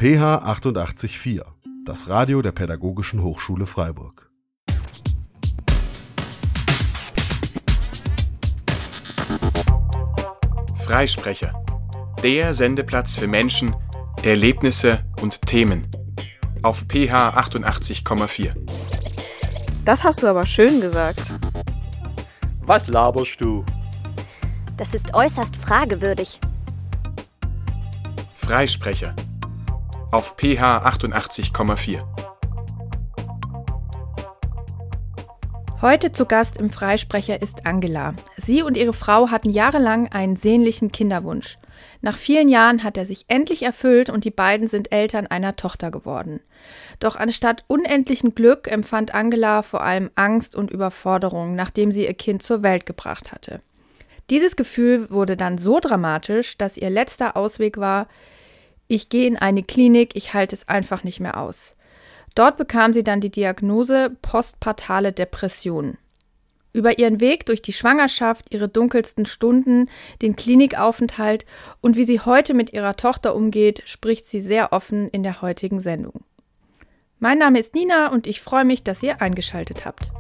PH 88.4, das Radio der Pädagogischen Hochschule Freiburg. Freisprecher, der Sendeplatz für Menschen, Erlebnisse und Themen. Auf PH 88,4. Das hast du aber schön gesagt. Was laberst du? Das ist äußerst fragewürdig. Freisprecher, auf PH 88,4. Heute zu Gast im Freisprecher ist Angela. Sie und ihre Frau hatten jahrelang einen sehnlichen Kinderwunsch. Nach vielen Jahren hat er sich endlich erfüllt und die beiden sind Eltern einer Tochter geworden. Doch anstatt unendlichem Glück empfand Angela vor allem Angst und Überforderung, nachdem sie ihr Kind zur Welt gebracht hatte. Dieses Gefühl wurde dann so dramatisch, dass ihr letzter Ausweg war: Ich gehe in eine Klinik, ich halte es einfach nicht mehr aus. Dort bekam sie dann die Diagnose postpartale Depression. Über ihren Weg durch die Schwangerschaft, ihre dunkelsten Stunden, den Klinikaufenthalt und wie sie heute mit ihrer Tochter umgeht, spricht sie sehr offen in der heutigen Sendung. Mein Name ist Nina und ich freue mich, dass ihr eingeschaltet habt.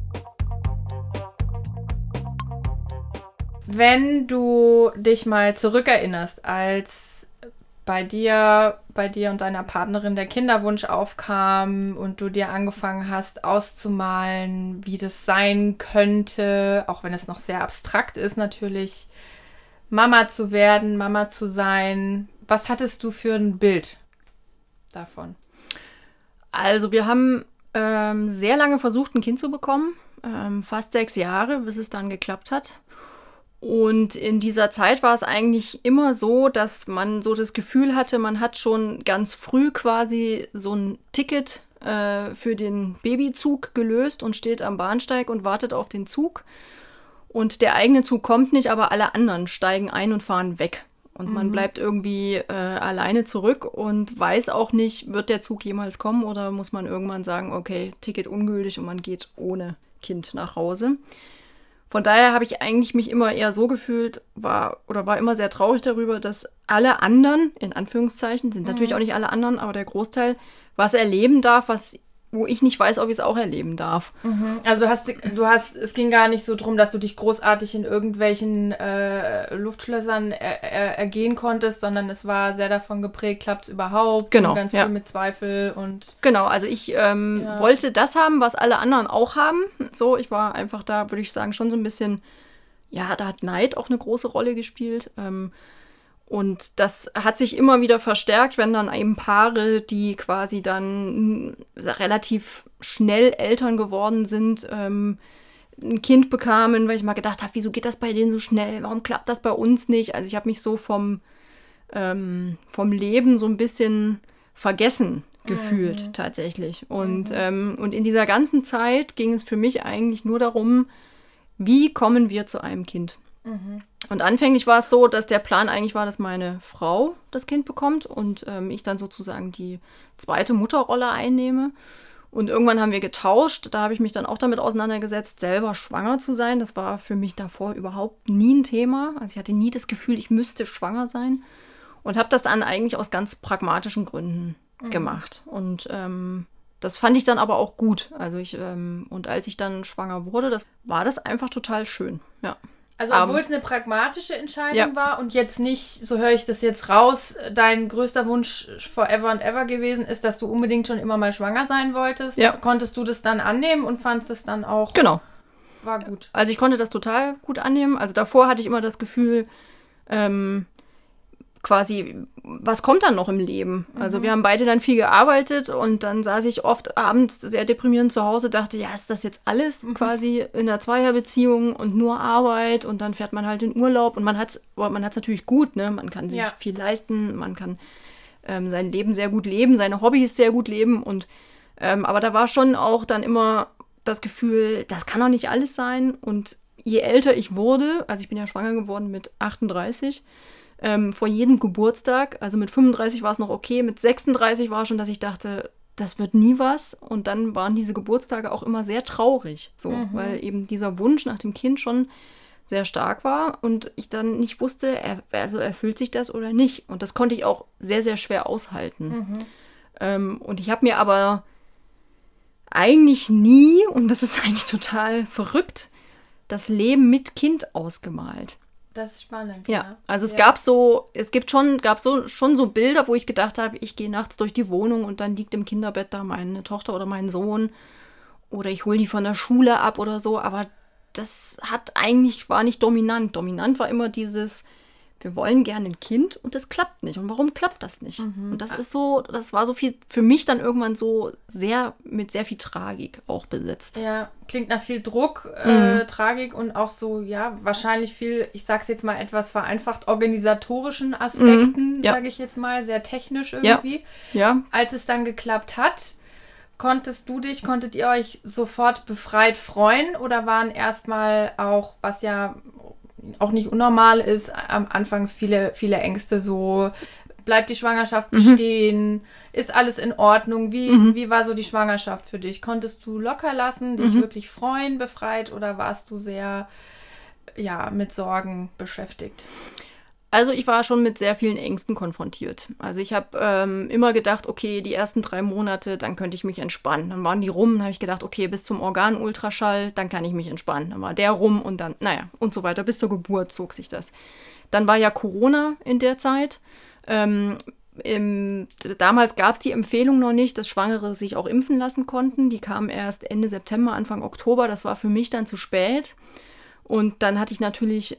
Wenn du dich mal zurückerinnerst, als bei dir und deiner Partnerin der Kinderwunsch aufkam und du dir angefangen hast auszumalen, wie das sein könnte, auch wenn es noch sehr abstrakt ist natürlich, Mama zu werden, Mama zu sein. Was hattest du für ein Bild davon? Also wir haben sehr lange versucht, ein Kind zu bekommen, fast 6 Jahre, bis es dann geklappt hat. Und in dieser Zeit war es eigentlich immer so, dass man so das Gefühl hatte, man hat schon ganz früh quasi so ein Ticket für den Babyzug gelöst und steht am Bahnsteig und wartet auf den Zug. Und der eigene Zug kommt nicht, aber alle anderen steigen ein und fahren weg. Und man bleibt irgendwie alleine zurück und weiß auch nicht, wird der Zug jemals kommen oder muss man irgendwann sagen, okay, Ticket ungültig und man geht ohne Kind nach Hause. Von daher habe ich eigentlich mich immer eher so gefühlt, war immer sehr traurig darüber, dass alle anderen, in Anführungszeichen, sind natürlich auch nicht alle anderen, aber der Großteil, was erleben darf, wo ich nicht weiß, ob ich es auch erleben darf. Also es ging gar nicht so drum, dass du dich großartig in irgendwelchen Luftschlössern ergehen konntest, sondern es war sehr davon geprägt, klappt es überhaupt? Genau, und ganz viel mit Zweifel und... Genau, also ich wollte das haben, was alle anderen auch haben. So, ich war einfach da, würde ich sagen, schon so ein bisschen, ja, da hat Neid auch eine große Rolle gespielt. Und das hat sich immer wieder verstärkt, wenn dann eben Paare, die quasi dann relativ schnell Eltern geworden sind, ein Kind bekamen, weil ich mal gedacht habe, wieso geht das bei denen so schnell? Warum klappt das bei uns nicht? Also ich habe mich so vom Leben so ein bisschen vergessen gefühlt tatsächlich. Und in dieser ganzen Zeit ging es für mich eigentlich nur darum, wie kommen wir zu einem Kind? Und anfänglich war es so, dass der Plan eigentlich war, dass meine Frau das Kind bekommt und ich dann sozusagen die zweite Mutterrolle einnehme. Und irgendwann haben wir getauscht. Da habe ich mich dann auch damit auseinandergesetzt, selber schwanger zu sein. Das war für mich davor überhaupt nie ein Thema. Also ich hatte nie das Gefühl, ich müsste schwanger sein. Und habe das dann eigentlich aus ganz pragmatischen Gründen gemacht. Und das fand ich dann aber auch gut. Also und als ich dann schwanger wurde, war das einfach total schön, ja. Also obwohl es eine pragmatische Entscheidung war und jetzt nicht, so höre ich das jetzt raus, dein größter Wunsch forever and ever gewesen ist, dass du unbedingt schon immer mal schwanger sein wolltest, konntest du das dann annehmen und fandest es dann auch, war gut? Also ich konnte das total gut annehmen. Also davor hatte ich immer das Gefühl, quasi, was kommt dann noch im Leben? Also wir haben beide dann viel gearbeitet und dann saß ich oft abends sehr deprimierend zu Hause, dachte, ja, ist das jetzt alles quasi in einer Zweierbeziehung und nur Arbeit und dann fährt man halt in Urlaub und man hat's natürlich gut, ne? Man kann sich viel leisten, man kann sein Leben sehr gut leben, seine Hobbys sehr gut leben und aber da war schon auch dann immer das Gefühl, das kann doch nicht alles sein und je älter ich wurde, also ich bin ja schwanger geworden mit 38, vor jedem Geburtstag, also mit 35 war es noch okay, mit 36 war schon, dass ich dachte, das wird nie was. Und dann waren diese Geburtstage auch immer sehr traurig, so, weil eben dieser Wunsch nach dem Kind schon sehr stark war und ich dann nicht wusste, erfüllt sich das oder nicht. Und das konnte ich auch sehr, sehr schwer aushalten. Und ich habe mir aber eigentlich nie, und das ist eigentlich total verrückt, das Leben mit Kind ausgemalt. Das ist spannend. Ja, also es gab so schon so Bilder, wo ich gedacht habe, ich gehe nachts durch die Wohnung und dann liegt im Kinderbett da meine Tochter oder mein Sohn oder ich hole die von der Schule ab oder so, aber das war nicht dominant. Dominant war immer dieses, wir wollen gerne ein Kind und es klappt nicht. Und warum klappt das nicht? Und das war so viel, für mich dann irgendwann so mit sehr viel Tragik auch besetzt. Ja, klingt nach viel Druck, Tragik und auch so, ja, wahrscheinlich viel, ich sag's jetzt mal etwas vereinfacht, organisatorischen Aspekten, sage ich jetzt mal, sehr technisch irgendwie. Ja. Als es dann geklappt hat, konntet ihr euch sofort befreit freuen oder waren erstmal auch, was ja auch nicht unnormal ist, am Anfang viele, viele Ängste so, bleibt die Schwangerschaft bestehen, ist alles in Ordnung, wie war so die Schwangerschaft für dich? Konntest du locker lassen, dich wirklich freuen, befreit oder warst du sehr, mit Sorgen beschäftigt? Also ich war schon mit sehr vielen Ängsten konfrontiert. Also ich habe immer gedacht, okay, die ersten 3 Monate, dann könnte ich mich entspannen. Dann waren die rum, dann habe ich gedacht, okay, bis zum Organultraschall, dann kann ich mich entspannen. Dann war der rum und dann, und so weiter. Bis zur Geburt zog sich das. Dann war ja Corona in der Zeit. Damals gab es die Empfehlung noch nicht, dass Schwangere sich auch impfen lassen konnten. Die kam erst Ende September, Anfang Oktober. Das war für mich dann zu spät. Und dann hatte ich natürlich,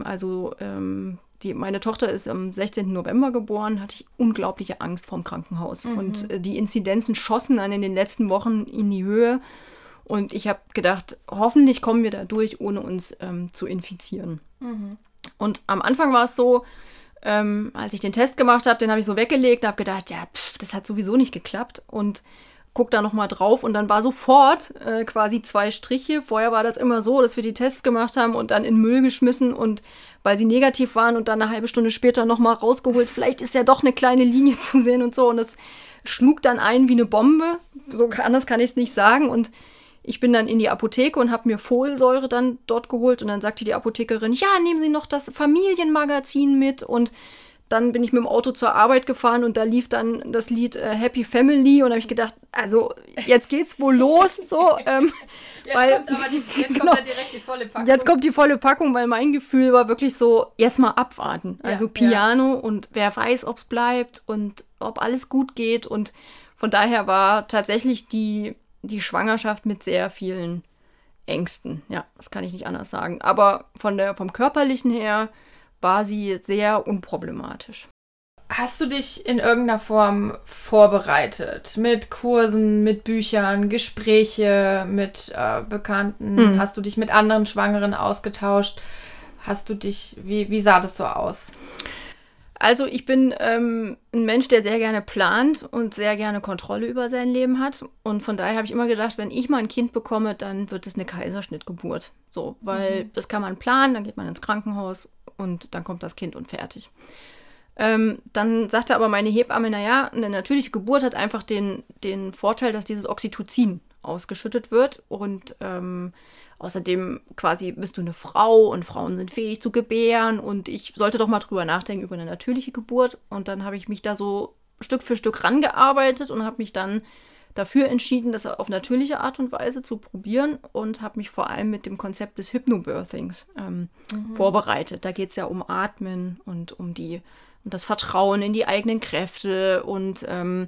meine Tochter ist am 16. November geboren, hatte ich unglaubliche Angst vorm Krankenhaus. Und die Inzidenzen schossen dann in den letzten Wochen in die Höhe. Und ich habe gedacht, hoffentlich kommen wir da durch, ohne uns zu infizieren. Und am Anfang war es so, als ich den Test gemacht habe, den habe ich so weggelegt, habe gedacht, das hat sowieso nicht geklappt. Und guck da nochmal drauf und dann war sofort quasi 2 Striche. Vorher war das immer so, dass wir die Tests gemacht haben und dann in Müll geschmissen und weil sie negativ waren und dann eine halbe Stunde später nochmal rausgeholt. Vielleicht ist ja doch eine kleine Linie zu sehen und so. Und das schlug dann ein wie eine Bombe. So anders kann ich es nicht sagen. Und ich bin dann in die Apotheke und habe mir Folsäure dann dort geholt. Und dann sagte die Apothekerin, ja, nehmen Sie noch das Familienmagazin mit. Und dann bin ich mit dem Auto zur Arbeit gefahren und da lief dann das Lied Happy Family und da habe ich gedacht, also jetzt geht's wohl los. So, kommt da direkt die volle Packung. Jetzt kommt die volle Packung, weil mein Gefühl war wirklich so, jetzt mal abwarten. Also Piano und wer weiß, ob es bleibt und ob alles gut geht. Und von daher war tatsächlich die Schwangerschaft mit sehr vielen Ängsten. Ja, das kann ich nicht anders sagen. Aber vom Körperlichen her war sie sehr unproblematisch. Hast du dich in irgendeiner Form vorbereitet? Mit Kursen, mit Büchern, Gespräche mit Bekannten? Hast du dich mit anderen Schwangeren ausgetauscht? Wie sah das so aus? Also ich bin ein Mensch, der sehr gerne plant und sehr gerne Kontrolle über sein Leben hat. Und von daher habe ich immer gedacht, wenn ich mal ein Kind bekomme, dann wird es eine Kaiserschnittgeburt. So, weil das kann man planen, dann geht man ins Krankenhaus und dann kommt das Kind und fertig. Dann sagte aber meine Hebamme, eine natürliche Geburt hat einfach den Vorteil, dass dieses Oxytocin ausgeschüttet wird und außerdem quasi bist du eine Frau und Frauen sind fähig zu gebären und ich sollte doch mal drüber nachdenken über eine natürliche Geburt. Und dann habe ich mich da so Stück für Stück rangearbeitet und habe mich dann dafür entschieden, das auf natürliche Art und Weise zu probieren und habe mich vor allem mit dem Konzept des Hypnobirthings vorbereitet. Da geht es ja um Atmen und um das Vertrauen in die eigenen Kräfte und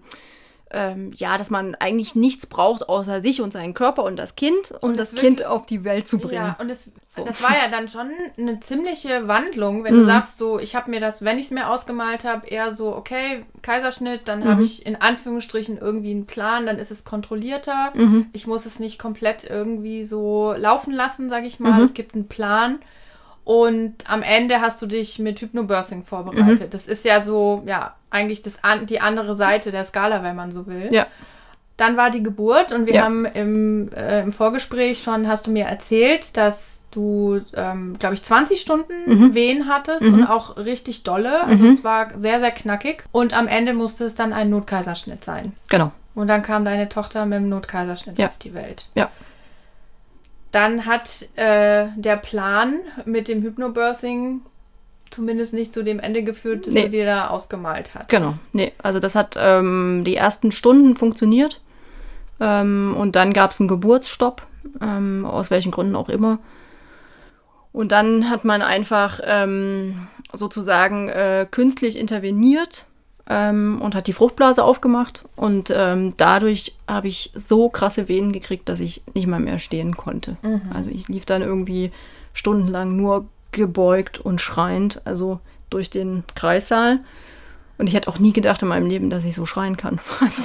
dass man eigentlich nichts braucht außer sich und seinen Körper und das Kind, um das Kind auf die Welt zu bringen. Ja, und das war ja dann schon eine ziemliche Wandlung, wenn du sagst, so, ich habe mir das, wenn ich es mir ausgemalt habe, eher so, okay, Kaiserschnitt, dann habe ich in Anführungsstrichen irgendwie einen Plan, dann ist es kontrollierter. Ich muss es nicht komplett irgendwie so laufen lassen, sage ich mal. Es gibt einen Plan. Und am Ende hast du dich mit Hypnobirthing vorbereitet. Das ist ja so, eigentlich die andere Seite der Skala, wenn man so will. Ja. Dann war die Geburt und wir haben im Vorgespräch schon, hast du mir erzählt, dass du, glaube ich, 20 Stunden Wehen hattest und auch richtig dolle. Also es war sehr, sehr knackig. Und am Ende musste es dann ein Notkaiserschnitt sein. Genau. Und dann kam deine Tochter mit dem Notkaiserschnitt auf die Welt. Ja. dann hat der Plan mit dem Hypnobirthing zumindest nicht zu dem Ende geführt, das du dir da ausgemalt hast. Genau, also das hat die ersten Stunden funktioniert und dann gab es einen Geburtsstopp, aus welchen Gründen auch immer. Und dann hat man einfach sozusagen künstlich interveniert und hat die Fruchtblase aufgemacht und dadurch habe ich so krasse Wehen gekriegt, dass ich nicht mal mehr stehen konnte. Also ich lief dann irgendwie stundenlang nur gebeugt und schreiend, also durch den Kreissaal. Und ich hätte auch nie gedacht in meinem Leben, dass ich so schreien kann. Also,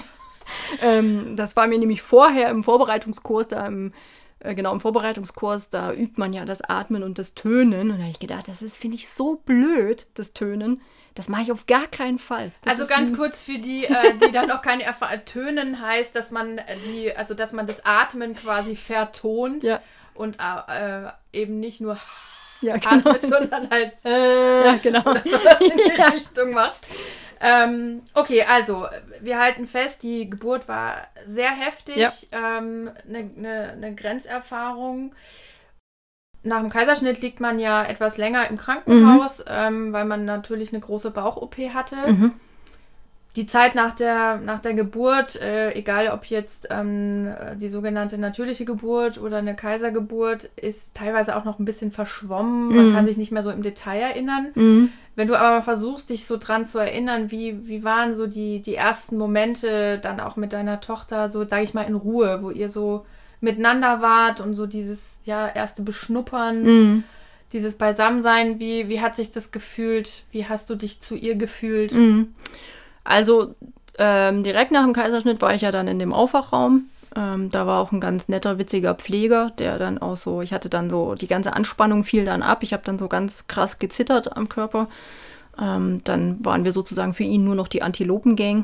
das war mir nämlich vorher im Vorbereitungskurs, im Vorbereitungskurs, da übt man ja das Atmen und das Tönen. Und da habe ich gedacht, finde ich so blöd, das Tönen. Das mache ich auf gar keinen Fall. Also ganz kurz für die, die dann noch keine Erfahrung. Tönen heißt, dass man dass man das Atmen quasi vertont und eben nicht nur atmet, sondern halt oder sowas in die Richtung macht. Okay, also wir halten fest, die Geburt war sehr heftig, eine Grenzerfahrung. Nach dem Kaiserschnitt liegt man ja etwas länger im Krankenhaus, weil man natürlich eine große Bauch-OP hatte. Die Zeit nach der Geburt, egal ob jetzt die sogenannte natürliche Geburt oder eine Kaisergeburt, ist teilweise auch noch ein bisschen verschwommen. Man kann sich nicht mehr so im Detail erinnern. Wenn du aber mal versuchst, dich so dran zu erinnern, wie waren so die ersten Momente dann auch mit deiner Tochter, so sage ich mal in Ruhe, wo ihr so miteinander wart und so dieses erste Beschnuppern, dieses Beisammensein, wie hat sich das gefühlt? Wie hast du dich zu ihr gefühlt? Also direkt nach dem Kaiserschnitt war ich ja dann in dem Aufwachraum. Da war auch ein ganz netter, witziger Pfleger, der dann auch so, ich hatte dann so, die ganze Anspannung fiel dann ab. Ich habe dann so ganz krass gezittert am Körper. Dann waren wir sozusagen für ihn nur noch die Antilopengang.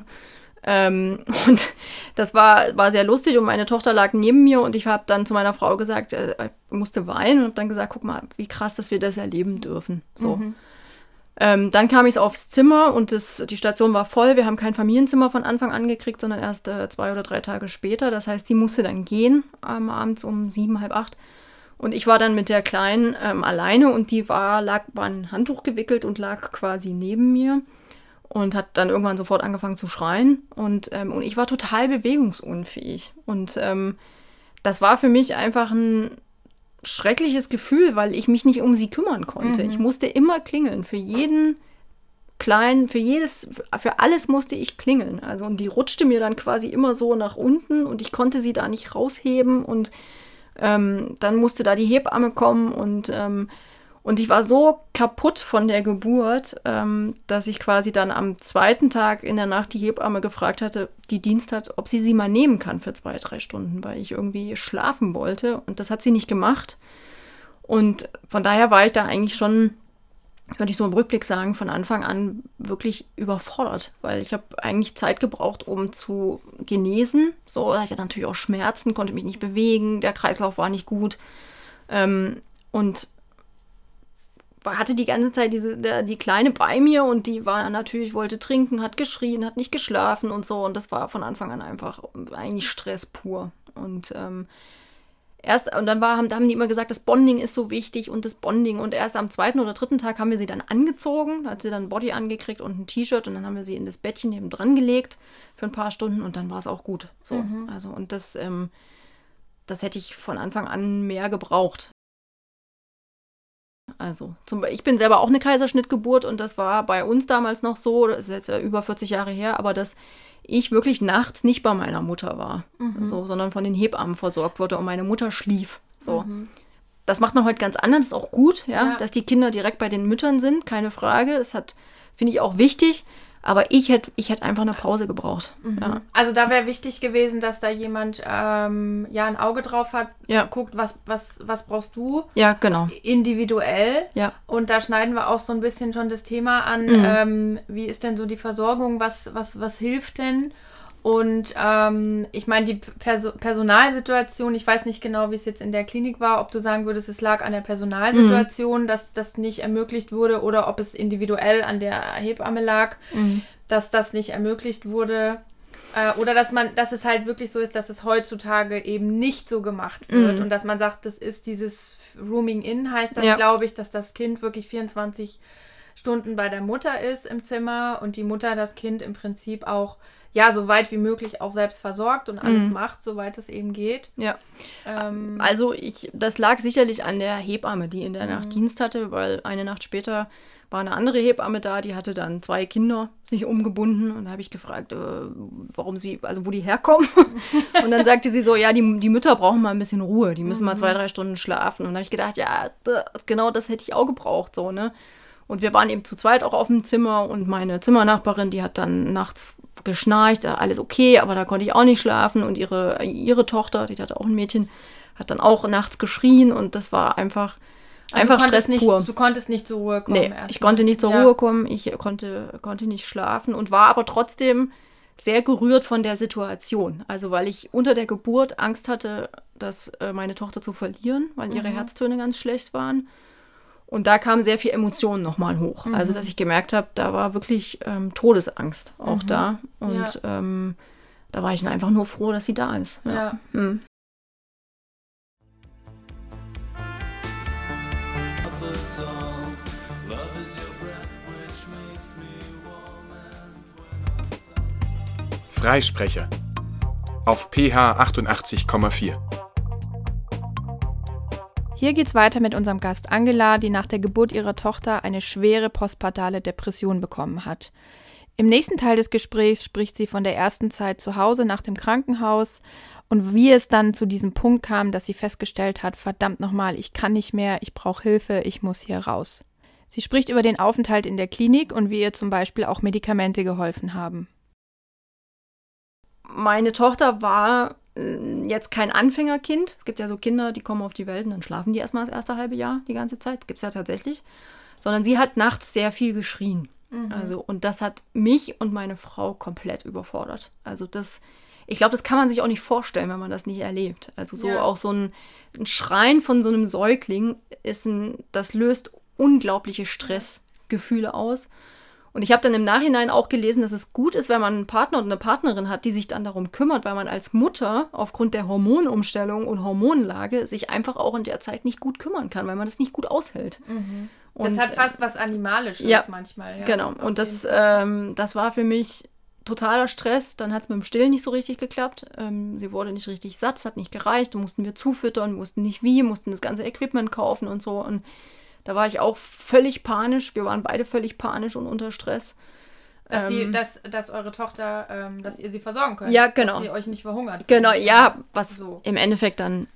Und das war sehr lustig und meine Tochter lag neben mir und ich habe dann zu meiner Frau gesagt, ich musste weinen und habe dann gesagt, guck mal, wie krass, dass wir das erleben dürfen. So. Dann kam ich aufs Zimmer und die Station war voll. Wir haben kein Familienzimmer von Anfang an gekriegt, sondern erst 2 oder 3 Tage später. Das heißt, sie musste dann gehen, abends um 7, halb 8. Und ich war dann mit der Kleinen alleine und die war ein Handtuch gewickelt und lag quasi neben mir und hat dann irgendwann sofort angefangen zu schreien. Und ich war total bewegungsunfähig. Und das war für mich einfach ein schreckliches Gefühl, weil ich mich nicht um sie kümmern konnte. Ich musste immer klingeln. Für jeden Kleinen, für alles musste ich klingeln. Also und die rutschte mir dann quasi immer so nach unten und ich konnte sie da nicht rausheben und dann musste da die Hebamme kommen und ich war so kaputt von der Geburt, dass ich quasi dann am 2. Tag in der Nacht die Hebamme gefragt hatte, die Dienst hat, ob sie mal nehmen kann für 2, 3 Stunden, weil ich irgendwie schlafen wollte. Und das hat sie nicht gemacht. Und von daher war ich da eigentlich schon, würde ich so im Rückblick sagen, von Anfang an wirklich überfordert, weil ich habe eigentlich Zeit gebraucht, um zu genesen. So, ich hatte natürlich auch Schmerzen, konnte mich nicht bewegen, der Kreislauf war nicht gut. Und hatte die ganze Zeit die Kleine bei mir und die war natürlich, wollte trinken, hat geschrien, hat nicht geschlafen und so. Und das war von Anfang an einfach eigentlich Stress pur. Und dann haben die immer gesagt, das Bonding ist so wichtig und das Bonding. Und erst am 2. oder 3. Tag haben wir sie dann angezogen. Da hat sie dann ein Body angekriegt und ein T-Shirt und dann haben wir sie in das Bettchen neben dran gelegt für ein paar Stunden und dann war es auch gut. So. Also, und das hätte ich von Anfang an mehr gebraucht. Also, ich bin selber auch eine Kaiserschnittgeburt und das war bei uns damals noch so, das ist jetzt über 40 Jahre her, aber dass ich wirklich nachts nicht bei meiner Mutter war, so, sondern von den Hebammen versorgt wurde und meine Mutter schlief. So. Das macht man heute ganz anders, das ist auch gut, dass die Kinder direkt bei den Müttern sind, keine Frage. Das finde ich auch wichtig. Aber ich hätte einfach eine Pause gebraucht. Ja. Also da wäre wichtig gewesen, dass da jemand ein Auge drauf hat, guckt, was brauchst du? Ja, genau. Individuell. Ja. Und da schneiden wir auch so ein bisschen schon das Thema an. Wie ist denn so die Versorgung? Was hilft denn? Und ich meine, die Personalsituation, ich weiß nicht genau, wie es jetzt in der Klinik war, ob du sagen würdest, es lag an der Personalsituation, dass das nicht ermöglicht wurde oder ob es individuell an der Hebamme lag, dass das nicht ermöglicht wurde. Oder dass es halt wirklich so ist, dass es heutzutage eben nicht so gemacht wird. Und dass man sagt, das ist dieses Rooming In, heißt das, glaube ich, dass das Kind wirklich 24 Stunden bei der Mutter ist im Zimmer und die Mutter das Kind im Prinzip auch, so weit wie möglich auch selbst versorgt und alles macht, soweit es eben geht. Ja. Also das lag sicherlich an der Hebamme, die in der Nacht Dienst hatte, weil eine Nacht später war eine andere Hebamme da, die hatte dann 2 Kinder sich umgebunden und da habe ich gefragt, wo die herkommen. Und dann sagte sie so, die Mütter brauchen mal ein bisschen Ruhe, die müssen mal 2-3 Stunden schlafen. Und da habe ich gedacht, genau das hätte ich auch gebraucht, so, ne? Und wir waren eben zu zweit auch auf dem Zimmer und meine Zimmernachbarin, die hat dann nachts geschnarcht, alles okay, aber da konnte ich auch nicht schlafen und ihre Tochter, die hatte auch ein Mädchen, hat dann auch nachts geschrien und das war einfach Stress pur. Du konntest nicht zur Ruhe kommen? Nee, ich konnte nicht zur Ruhe kommen, ich konnte nicht schlafen und war aber trotzdem sehr gerührt von der Situation. Also weil ich unter der Geburt Angst hatte, dass meine Tochter zu verlieren, weil ihre Herztöne ganz schlecht waren. Und da kam sehr viel Emotionen nochmal hoch. Also dass ich gemerkt habe, da war wirklich Todesangst auch da. Und da war ich dann einfach nur froh, dass sie da ist. Ja. Freisprecher auf PH 88,4. Hier geht's weiter mit unserem Gast Angela, die nach der Geburt ihrer Tochter eine schwere postpartale Depression bekommen hat. Im nächsten Teil des Gesprächs spricht sie von der ersten Zeit zu Hause nach dem Krankenhaus und wie es dann zu diesem Punkt kam, dass sie festgestellt hat, verdammt nochmal, ich kann nicht mehr, ich brauche Hilfe, ich muss hier raus. Sie spricht über den Aufenthalt in der Klinik und wie ihr zum Beispiel auch Medikamente geholfen haben. Meine Tochter war jetzt kein Anfängerkind. Es gibt ja so Kinder, die kommen auf die Welt und dann schlafen die erstmal das erste halbe Jahr die ganze Zeit. Das gibt es ja tatsächlich. Sondern sie hat nachts sehr viel geschrien. Und das hat mich und meine Frau komplett überfordert. Also ich glaube, das kann man sich auch nicht vorstellen, wenn man das nicht erlebt. Also auch so ein Schreien von so einem Säugling das löst unglaubliche Stressgefühle aus. Und ich habe dann im Nachhinein auch gelesen, dass es gut ist, wenn man einen Partner und eine Partnerin hat, die sich dann darum kümmert, weil man als Mutter aufgrund der Hormonumstellung und Hormonlage sich einfach auch in der Zeit nicht gut kümmern kann, weil man das nicht gut aushält. Das hat fast was Animalisches manchmal. Ja, genau. Und das war für mich totaler Stress. Dann hat es mit dem Stillen nicht so richtig geklappt. Sie wurde nicht richtig satt, es hat nicht gereicht. Da mussten wir zufüttern, wussten nicht wie, mussten das ganze Equipment kaufen und so. Und da war ich auch völlig panisch. Wir waren beide völlig panisch und unter Stress. Dass eure Tochter, dass ihr sie versorgen könnt. Ja, genau. Dass sie euch nicht verhungert. Genau, was so im Endeffekt dann,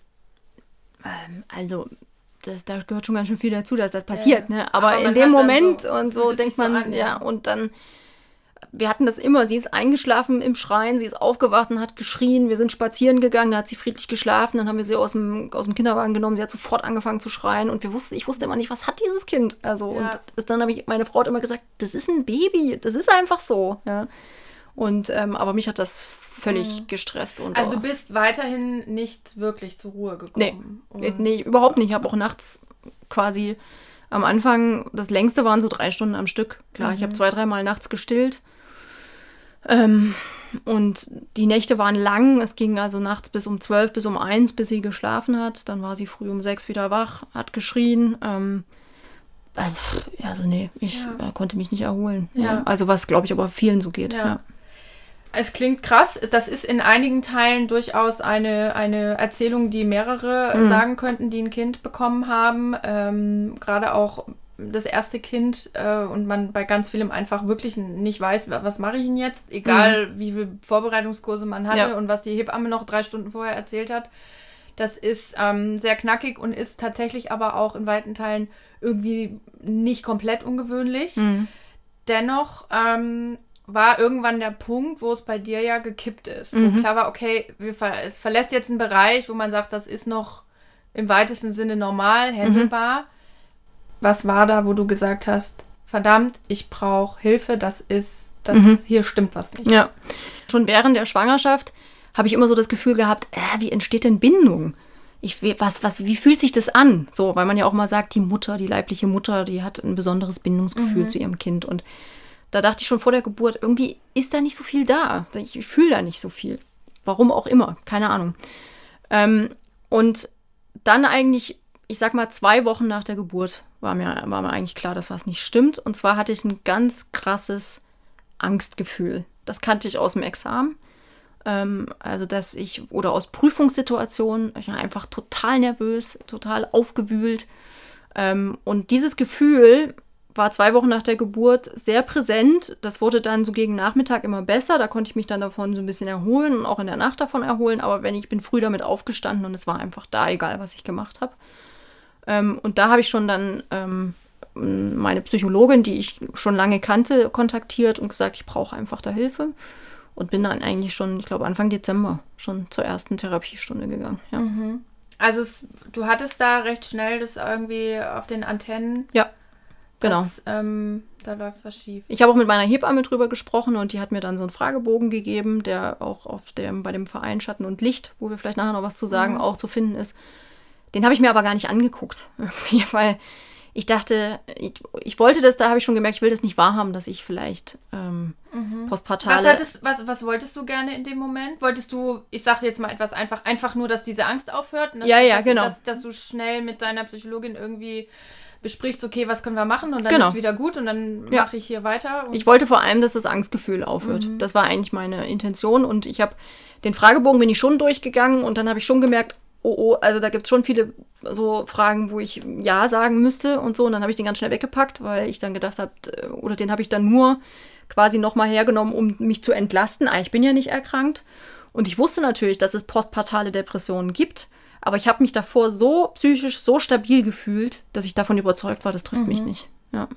da gehört schon ganz schön viel dazu, dass das passiert, ne? Aber in dem Moment so, und so denkt man, und dann, wir hatten das immer, sie ist eingeschlafen im Schreien, sie ist aufgewacht und hat geschrien, wir sind spazieren gegangen, da hat sie friedlich geschlafen, dann haben wir sie aus dem Kinderwagen genommen, sie hat sofort angefangen zu schreien und ich wusste immer nicht, was hat dieses Kind? Und dann habe ich meine Frau immer gesagt, das ist ein Baby, das ist einfach so, ja. Und, aber mich hat das völlig gestresst. Und also du bist weiterhin nicht wirklich zur Ruhe gekommen? Nee, überhaupt nicht. Ich habe auch nachts quasi am Anfang, das längste waren so 3 Stunden am Stück. Klar, ich habe 2-3 Mal nachts gestillt. Und die Nächte waren lang. Es ging also nachts bis um 12, bis um 1, bis sie geschlafen hat. Dann war sie früh um 6 wieder wach, hat geschrien. Ich konnte mich nicht erholen. Ja. Also was, glaube ich, aber vielen so geht. Ja. Es klingt krass. Das ist in einigen Teilen durchaus eine Erzählung, die mehrere sagen könnten, die ein Kind bekommen haben. Gerade auch das erste Kind und man bei ganz vielem einfach wirklich nicht weiß, was mache ich denn jetzt? Egal, wie viele Vorbereitungskurse man hatte und was die Hebamme noch 3 Stunden vorher erzählt hat. Das ist sehr knackig und ist tatsächlich aber auch in weiten Teilen irgendwie nicht komplett ungewöhnlich. Dennoch war irgendwann der Punkt, wo es bei dir ja gekippt ist. Wo klar war, okay, es verlässt jetzt einen Bereich, wo man sagt, das ist noch im weitesten Sinne normal, handelbar. Was war da, wo du gesagt hast, verdammt, ich brauche Hilfe, hier stimmt was nicht. Ja, schon während der Schwangerschaft habe ich immer so das Gefühl gehabt, wie entsteht denn Bindung? Wie fühlt sich das an? So, weil man ja auch mal sagt, die leibliche Mutter, die hat ein besonderes Bindungsgefühl zu ihrem Kind. Und Da dachte ich schon vor der Geburt, irgendwie ist da nicht so viel da. Ich fühle da nicht so viel. Warum auch immer, keine Ahnung. Und dann eigentlich, ich sag mal 2 Wochen nach der Geburt war mir eigentlich klar, dass was nicht stimmt. Und zwar hatte ich ein ganz krasses Angstgefühl. Das kannte ich aus dem Examen. Also oder aus Prüfungssituationen. Ich war einfach total nervös, total aufgewühlt. Und dieses Gefühl war 2 Wochen nach der Geburt sehr präsent. Das wurde dann so gegen Nachmittag immer besser. Da konnte ich mich dann davon so ein bisschen erholen und auch in der Nacht davon erholen. Aber ich bin früh damit aufgestanden und es war einfach da, egal was ich gemacht habe. Und da habe ich schon dann meine Psychologin, die ich schon lange kannte, kontaktiert und gesagt, ich brauche einfach da Hilfe. Und bin dann eigentlich schon, ich glaube Anfang Dezember, schon zur ersten Therapiestunde gegangen. Ja. Mhm. Also du hattest da recht schnell das irgendwie auf den Antennen. Ja, genau. Da läuft was schief. Ich habe auch mit meiner Hebamme drüber gesprochen und die hat mir dann so einen Fragebogen gegeben, der auch bei dem Verein Schatten und Licht, wo wir vielleicht nachher noch was zu sagen, auch zu finden ist. Den habe ich mir aber gar nicht angeguckt, weil ich dachte, ich wollte das, da habe ich schon gemerkt, ich will das nicht wahrhaben, dass ich vielleicht postpartale... Was wolltest du gerne in dem Moment? Wolltest du, ich sage jetzt mal etwas einfach nur, dass diese Angst aufhört? Genau. Dass du schnell mit deiner Psychologin irgendwie besprichst, okay, was können wir machen? Und dann ist wieder gut und dann mache ich hier weiter. Ich wollte vor allem, dass das Angstgefühl aufhört. Das war eigentlich meine Intention und ich habe den Fragebogen bin ich schon durchgegangen und dann habe ich schon gemerkt, also da gibt es schon viele so Fragen, wo ich Ja sagen müsste und so. Und dann habe ich den ganz schnell weggepackt, weil ich dann gedacht habe, oder den habe ich dann nur quasi nochmal hergenommen, um mich zu entlasten. Ich bin ja nicht erkrankt. Und ich wusste natürlich, dass es postpartale Depressionen gibt. Aber ich habe mich davor so psychisch, so stabil gefühlt, dass ich davon überzeugt war, das trifft mich nicht. Ja.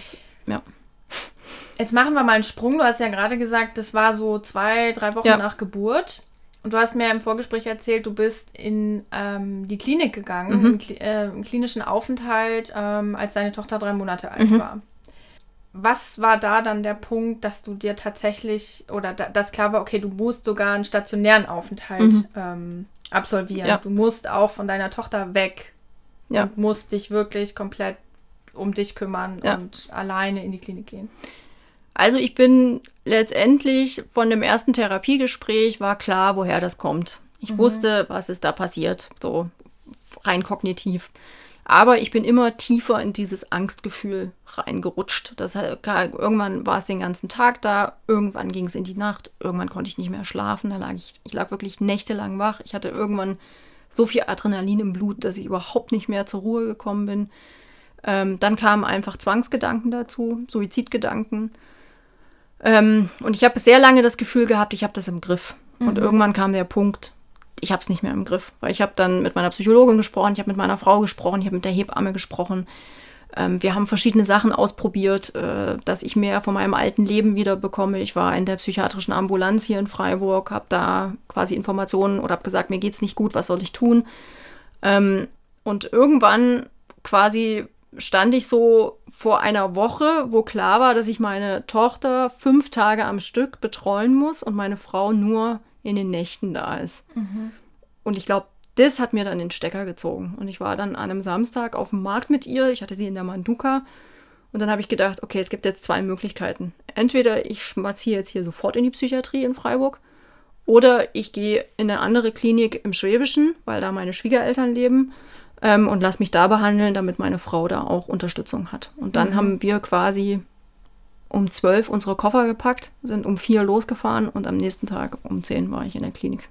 Jetzt machen wir mal einen Sprung. Du hast ja gerade gesagt, das war so 2-3 Wochen nach Geburt. Und du hast mir im Vorgespräch erzählt, du bist in die Klinik gegangen, im klinischen Aufenthalt, als deine Tochter 3 Monate alt war. Was war da dann der Punkt, dass du dir tatsächlich, oder dass klar war, okay, du musst sogar einen stationären Aufenthalt absolvieren. Ja. Du musst auch von deiner Tochter weg und musst dich wirklich komplett um dich kümmern und alleine in die Klinik gehen. Also ich bin letztendlich von dem ersten Therapiegespräch war klar, woher das kommt. Ich wusste, was ist da passiert, so rein kognitiv. Aber ich bin immer tiefer in dieses Angstgefühl reingerutscht. Irgendwann war es den ganzen Tag da, irgendwann ging es in die Nacht, irgendwann konnte ich nicht mehr schlafen. Ich lag wirklich nächtelang wach. Ich hatte irgendwann so viel Adrenalin im Blut, dass ich überhaupt nicht mehr zur Ruhe gekommen bin. Dann kamen einfach Zwangsgedanken dazu, Suizidgedanken. Und ich habe sehr lange das Gefühl gehabt, ich habe das im Griff. Und irgendwann kam der Punkt, ich habe es nicht mehr im Griff. Weil ich habe dann mit meiner Psychologin gesprochen, ich habe mit meiner Frau gesprochen, ich habe mit der Hebamme gesprochen. Wir haben verschiedene Sachen ausprobiert, dass ich mehr von meinem alten Leben wieder bekomme. Ich war in der psychiatrischen Ambulanz hier in Freiburg, habe da quasi Informationen oder habe gesagt, mir geht's nicht gut, was soll ich tun? Und irgendwann quasi stand ich so vor einer Woche, wo klar war, dass ich meine Tochter 5 Tage am Stück betreuen muss und meine Frau nur in den Nächten da ist. Und ich glaube, das hat mir dann den Stecker gezogen. Und ich war dann an einem Samstag auf dem Markt mit ihr. Ich hatte sie in der Manduka. Und dann habe ich gedacht, okay, es gibt jetzt 2 Möglichkeiten. Entweder ich schmatziere jetzt hier sofort in die Psychiatrie in Freiburg oder ich gehe in eine andere Klinik im Schwäbischen, weil da meine Schwiegereltern leben, und lass mich da behandeln, damit meine Frau da auch Unterstützung hat. Und dann haben wir quasi um 12 unsere Koffer gepackt, sind um 4 losgefahren und am nächsten Tag um 10 war ich in der Klinik.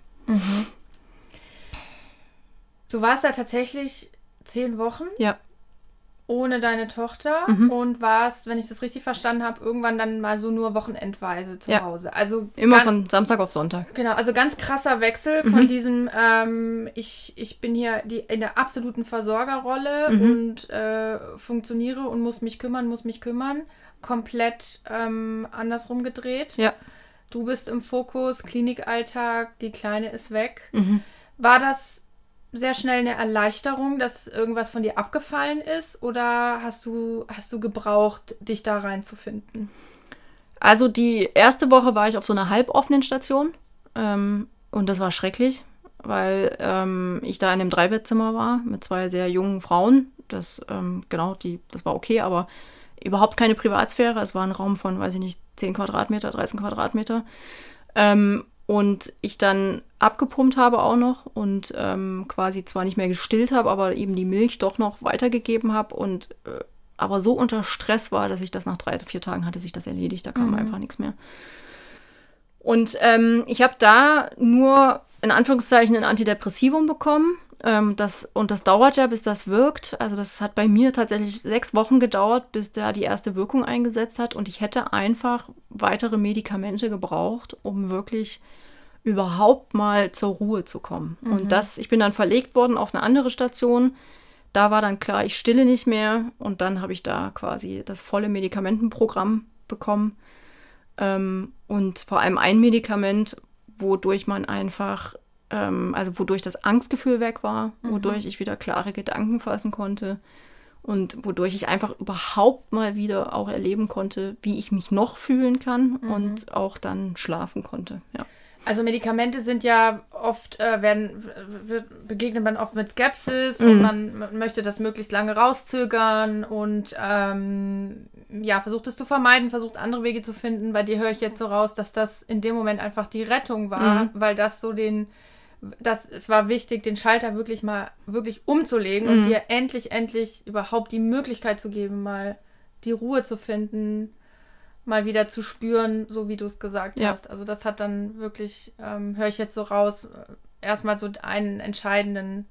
Du warst da tatsächlich 10 Wochen? Ja. Ohne deine Tochter und warst, wenn ich das richtig verstanden habe, irgendwann dann mal so nur wochenendweise zu Hause. Also immer von Samstag auf Sonntag. Genau, also ganz krasser Wechsel von diesem, ich bin hier in der absoluten Versorgerrolle und funktioniere und muss mich kümmern, komplett andersrum gedreht. Ja. Du bist im Fokus, Klinikalltag, die Kleine ist weg. War das sehr schnell eine Erleichterung, dass irgendwas von dir abgefallen ist? Oder hast du gebraucht, dich da reinzufinden? Also die erste Woche war ich auf so einer halboffenen Station. Und das war schrecklich, weil ich da in einem 3-Bettzimmer war mit 2 sehr jungen Frauen. Das war okay, aber überhaupt keine Privatsphäre. Es war ein Raum von, 10 Quadratmeter, 13 Quadratmeter. Und ich dann abgepumpt habe auch noch und quasi zwar nicht mehr gestillt habe, aber eben die Milch doch noch weitergegeben habe und aber so unter Stress war, dass ich das nach 3-4 Tagen hatte sich das erledigt. Da kam einfach nichts mehr. Und ich habe da nur in Anführungszeichen ein Antidepressivum bekommen. Das dauert ja, bis das wirkt. Also das hat bei mir tatsächlich 6 Wochen gedauert, bis da die erste Wirkung eingesetzt hat. Und ich hätte einfach weitere Medikamente gebraucht, um wirklich überhaupt mal zur Ruhe zu kommen. Und ich bin dann verlegt worden auf eine andere Station. Da war dann klar, ich stille nicht mehr. Und dann habe ich da quasi das volle Medikamentenprogramm bekommen. Und vor allem ein Medikament, wodurch man einfach wodurch das Angstgefühl weg war, wodurch ich wieder klare Gedanken fassen konnte und wodurch ich einfach überhaupt mal wieder auch erleben konnte, wie ich mich noch fühlen kann und auch dann schlafen konnte. Ja. Also Medikamente sind ja oft, begegnet man oft mit Skepsis und man möchte das möglichst lange rauszögern und versucht es zu vermeiden, versucht andere Wege zu finden. Bei dir höre ich jetzt so raus, dass das in dem Moment einfach die Rettung war, weil das so es war wichtig, den Schalter wirklich umzulegen und dir endlich überhaupt die Möglichkeit zu geben, mal die Ruhe zu finden, mal wieder zu spüren, so wie du es gesagt hast. Also das hat dann wirklich, höre ich jetzt so raus, erstmal so eine entscheidende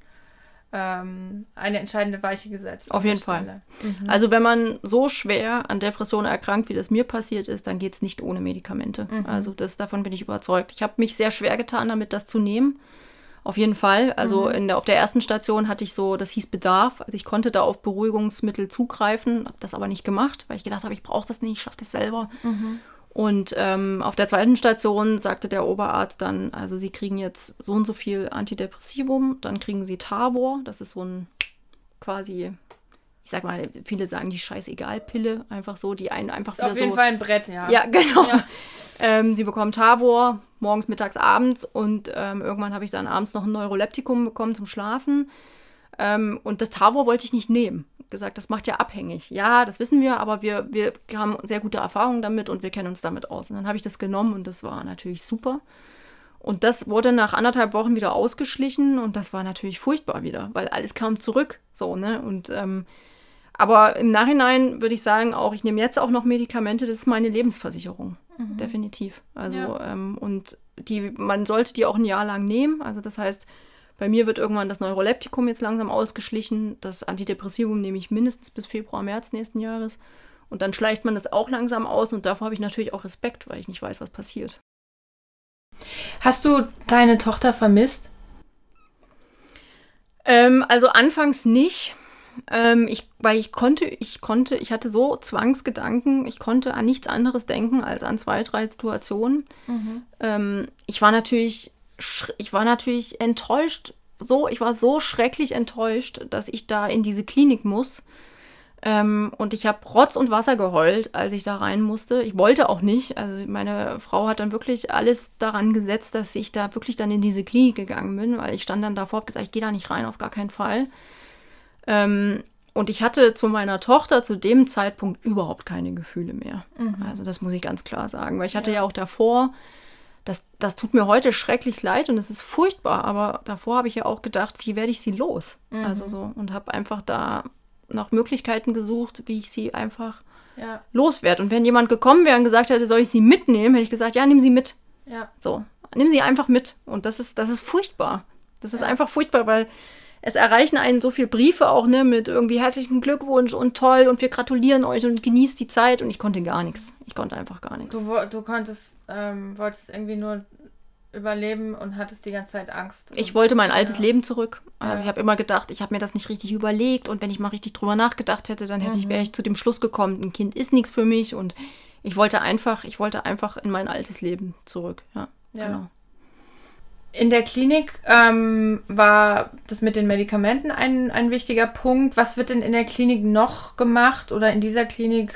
Weiche gesetzt. Auf jeden Fall. Also wenn man so schwer an Depressionen erkrankt, wie das mir passiert ist, dann geht es nicht ohne Medikamente. Also davon bin ich überzeugt. Ich habe mich sehr schwer getan, damit das zu nehmen. Auf jeden Fall. Also auf der ersten Station hatte ich so, das hieß Bedarf. Also ich konnte da auf Beruhigungsmittel zugreifen, habe das aber nicht gemacht, weil ich gedacht habe, ich brauche das nicht, ich schaffe das selber. Und auf der zweiten Station sagte der Oberarzt dann, also Sie kriegen jetzt so und so viel Antidepressivum, dann kriegen Sie Tavor, das ist so ein quasi, ich sag mal, viele sagen die Scheißegal-Pille, einfach so, die einen einfach ist auf jeden Fall ein Brett, ja. Ja, genau. Ja. Sie bekommen Tavor, morgens, mittags, abends und irgendwann habe ich dann abends noch ein Neuroleptikum bekommen zum Schlafen. Und das Tavor wollte ich nicht nehmen. Gesagt, das macht ja abhängig. Ja, das wissen wir, aber wir haben sehr gute Erfahrungen damit und wir kennen uns damit aus. Und dann habe ich das genommen und das war natürlich super. Und das wurde nach 1,5 Wochen wieder ausgeschlichen und das war natürlich furchtbar wieder, weil alles kam zurück. So, ne? Und aber im Nachhinein würde ich sagen, auch ich nehme jetzt auch noch Medikamente, das ist meine Lebensversicherung. Definitiv. Also, und man sollte die auch ein Jahr lang nehmen. Also das heißt, bei mir wird irgendwann das Neuroleptikum jetzt langsam ausgeschlichen. Das Antidepressivum nehme ich mindestens bis Februar, März nächsten Jahres. Und dann schleicht man das auch langsam aus und davor habe ich natürlich auch Respekt, weil ich nicht weiß, was passiert. Hast du deine Tochter vermisst? Also anfangs nicht. Ich hatte so Zwangsgedanken, ich konnte an nichts anderes denken als an 2, 3 Situationen. Ich war natürlich enttäuscht, ich war so schrecklich enttäuscht, dass ich da in diese Klinik muss. Und ich habe Rotz und Wasser geheult, als ich da rein musste. Ich wollte auch nicht. Also meine Frau hat dann wirklich alles daran gesetzt, dass ich da wirklich dann in diese Klinik gegangen bin, weil ich stand dann davor, habe gesagt, ich gehe da nicht rein, auf gar keinen Fall. Und ich hatte zu meiner Tochter zu dem Zeitpunkt überhaupt keine Gefühle mehr. Also das muss ich ganz klar sagen, weil ich hatte ja auch davor, das tut mir heute schrecklich leid und es ist furchtbar, aber davor habe ich ja auch gedacht, wie werde ich sie los? Also so, und habe einfach da nach Möglichkeiten gesucht, wie ich sie einfach loswerde. Und wenn jemand gekommen wäre und gesagt hätte, soll ich sie mitnehmen, hätte ich gesagt, ja, nimm sie mit. Ja. So, nimm sie einfach mit. Und das ist furchtbar. Das ist einfach furchtbar, weil es erreichen einen so viele Briefe auch, ne, mit irgendwie herzlichen Glückwunsch und toll und wir gratulieren euch und genießt die Zeit und ich konnte gar nichts. Ich konnte einfach gar nichts. Du wolltest irgendwie nur überleben und hattest die ganze Zeit Angst. Ich wollte mein altes Leben zurück. Also ich habe immer gedacht, ich habe mir das nicht richtig überlegt und wenn ich mal richtig drüber nachgedacht hätte, dann wäre ich zu dem Schluss gekommen, ein Kind ist nichts für mich und ich wollte einfach in mein altes Leben zurück. Ja. Genau. In der Klinik war das mit den Medikamenten ein wichtiger Punkt. Was wird denn in der Klinik noch gemacht oder in dieser Klinik,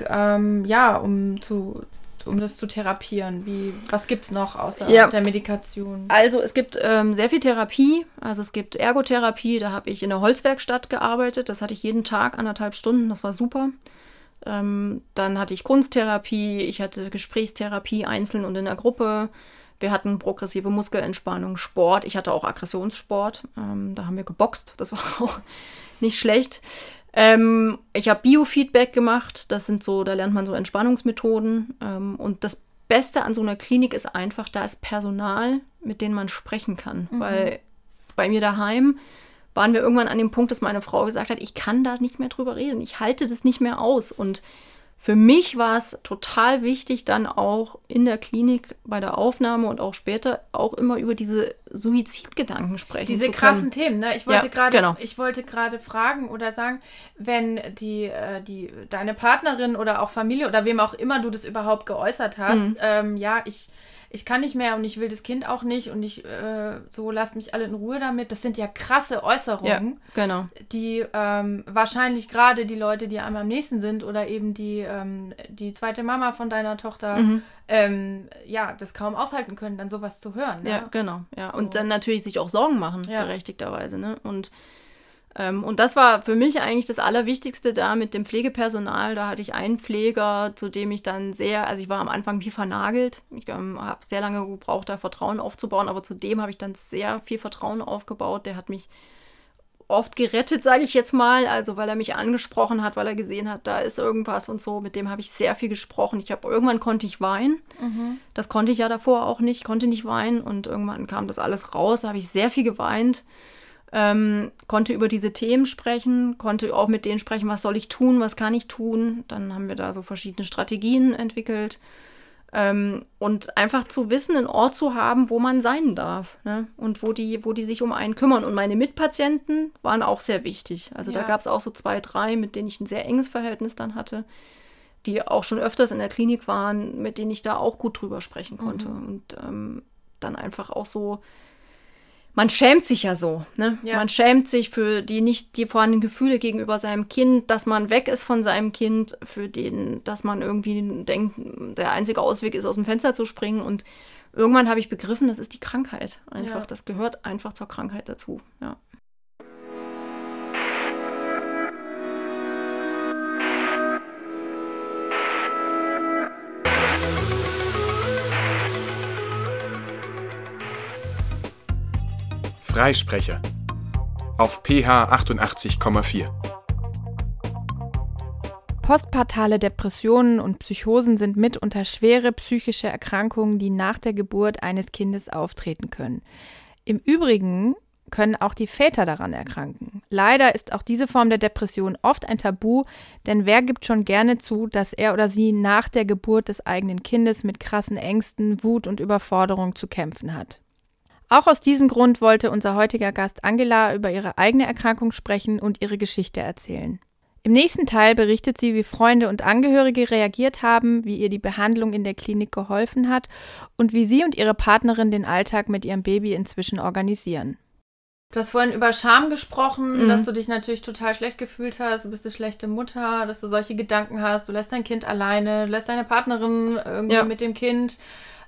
um das zu therapieren? Was gibt es noch außer der Medikation? Also es gibt sehr viel Therapie. Also es gibt Ergotherapie, da habe ich in der Holzwerkstatt gearbeitet. Das hatte ich jeden Tag 1,5 Stunden, das war super. Dann hatte ich Kunsttherapie, ich hatte Gesprächstherapie einzeln und in der Gruppe. Wir hatten progressive Muskelentspannung, Sport. Ich hatte auch Aggressionssport. Da haben wir geboxt. Das war auch nicht schlecht. Ich habe Biofeedback gemacht. Da lernt man so Entspannungsmethoden. Und das Beste an so einer Klinik ist einfach, da ist Personal, mit dem man sprechen kann. Weil bei mir daheim waren wir irgendwann an dem Punkt, dass meine Frau gesagt hat, ich kann da nicht mehr drüber reden. Ich halte das nicht mehr aus. Und für mich war es total wichtig, dann auch in der Klinik bei der Aufnahme und auch später auch immer über diese Suizidgedanken sprechen diese zu können. krassen Themen, ne? Ich wollte Genau. gerade fragen oder sagen, wenn deine Partnerin oder auch Familie oder wem auch immer du das überhaupt geäußert hast, ich kann nicht mehr und ich will das Kind auch nicht und lasst mich alle in Ruhe damit. Das sind ja krasse Äußerungen, Ja, genau. die wahrscheinlich gerade die Leute, die einem am nächsten sind oder eben die zweite Mama von deiner Tochter, das kaum aushalten können, dann sowas zu hören. Ne? Ja, genau. Ja. So. Und dann natürlich sich auch Sorgen machen, berechtigterweise. Ne? Und das war für mich eigentlich das Allerwichtigste da mit dem Pflegepersonal. Da hatte ich einen Pfleger, zu dem ich dann ich war am Anfang wie vernagelt. Ich habe sehr lange gebraucht, da Vertrauen aufzubauen, aber zu dem habe ich dann sehr viel Vertrauen aufgebaut. Der hat mich oft gerettet, sage ich jetzt mal, also weil er mich angesprochen hat, weil er gesehen hat, da ist irgendwas und so. Mit dem habe ich sehr viel gesprochen. Irgendwann konnte ich weinen. Das konnte ich ja davor auch nicht, konnte nicht weinen und irgendwann kam das alles raus. Da habe ich sehr viel geweint. Konnte über diese Themen sprechen, konnte auch mit denen sprechen, was soll ich tun, was kann ich tun. Dann haben wir da so verschiedene Strategien entwickelt. Und einfach zu wissen, einen Ort zu haben, wo man sein darf, ne? Und wo die sich um einen kümmern. Und meine Mitpatienten waren auch sehr wichtig. Also da gab es auch so 2, 3, mit denen ich ein sehr enges Verhältnis dann hatte, die auch schon öfters in der Klinik waren, mit denen ich da auch gut drüber sprechen konnte. Und dann einfach auch so, man schämt sich ja so, ne? Ja. Man schämt sich für die nicht die vorhandenen Gefühle gegenüber seinem Kind, dass man weg ist von seinem Kind, dass man irgendwie denkt, der einzige Ausweg ist, aus dem Fenster zu springen. Und irgendwann habe ich begriffen, das ist die Krankheit einfach. Ja. Das gehört einfach zur Krankheit dazu, ja. Freisprecher auf PH 88,4. Postpartale Depressionen und Psychosen sind mitunter schwere psychische Erkrankungen, die nach der Geburt eines Kindes auftreten können. Im Übrigen können auch die Väter daran erkranken. Leider ist auch diese Form der Depression oft ein Tabu, denn wer gibt schon gerne zu, dass er oder sie nach der Geburt des eigenen Kindes mit krassen Ängsten, Wut und Überforderung zu kämpfen hat. Auch aus diesem Grund wollte unser heutiger Gast Angela über ihre eigene Erkrankung sprechen und ihre Geschichte erzählen. Im nächsten Teil berichtet sie, wie Freunde und Angehörige reagiert haben, wie ihr die Behandlung in der Klinik geholfen hat und wie sie und ihre Partnerin den Alltag mit ihrem Baby inzwischen organisieren. Du hast vorhin über Scham gesprochen, dass du dich natürlich total schlecht gefühlt hast, du bist eine schlechte Mutter, dass du solche Gedanken hast, du lässt dein Kind alleine, du lässt deine Partnerin irgendwie mit dem Kind.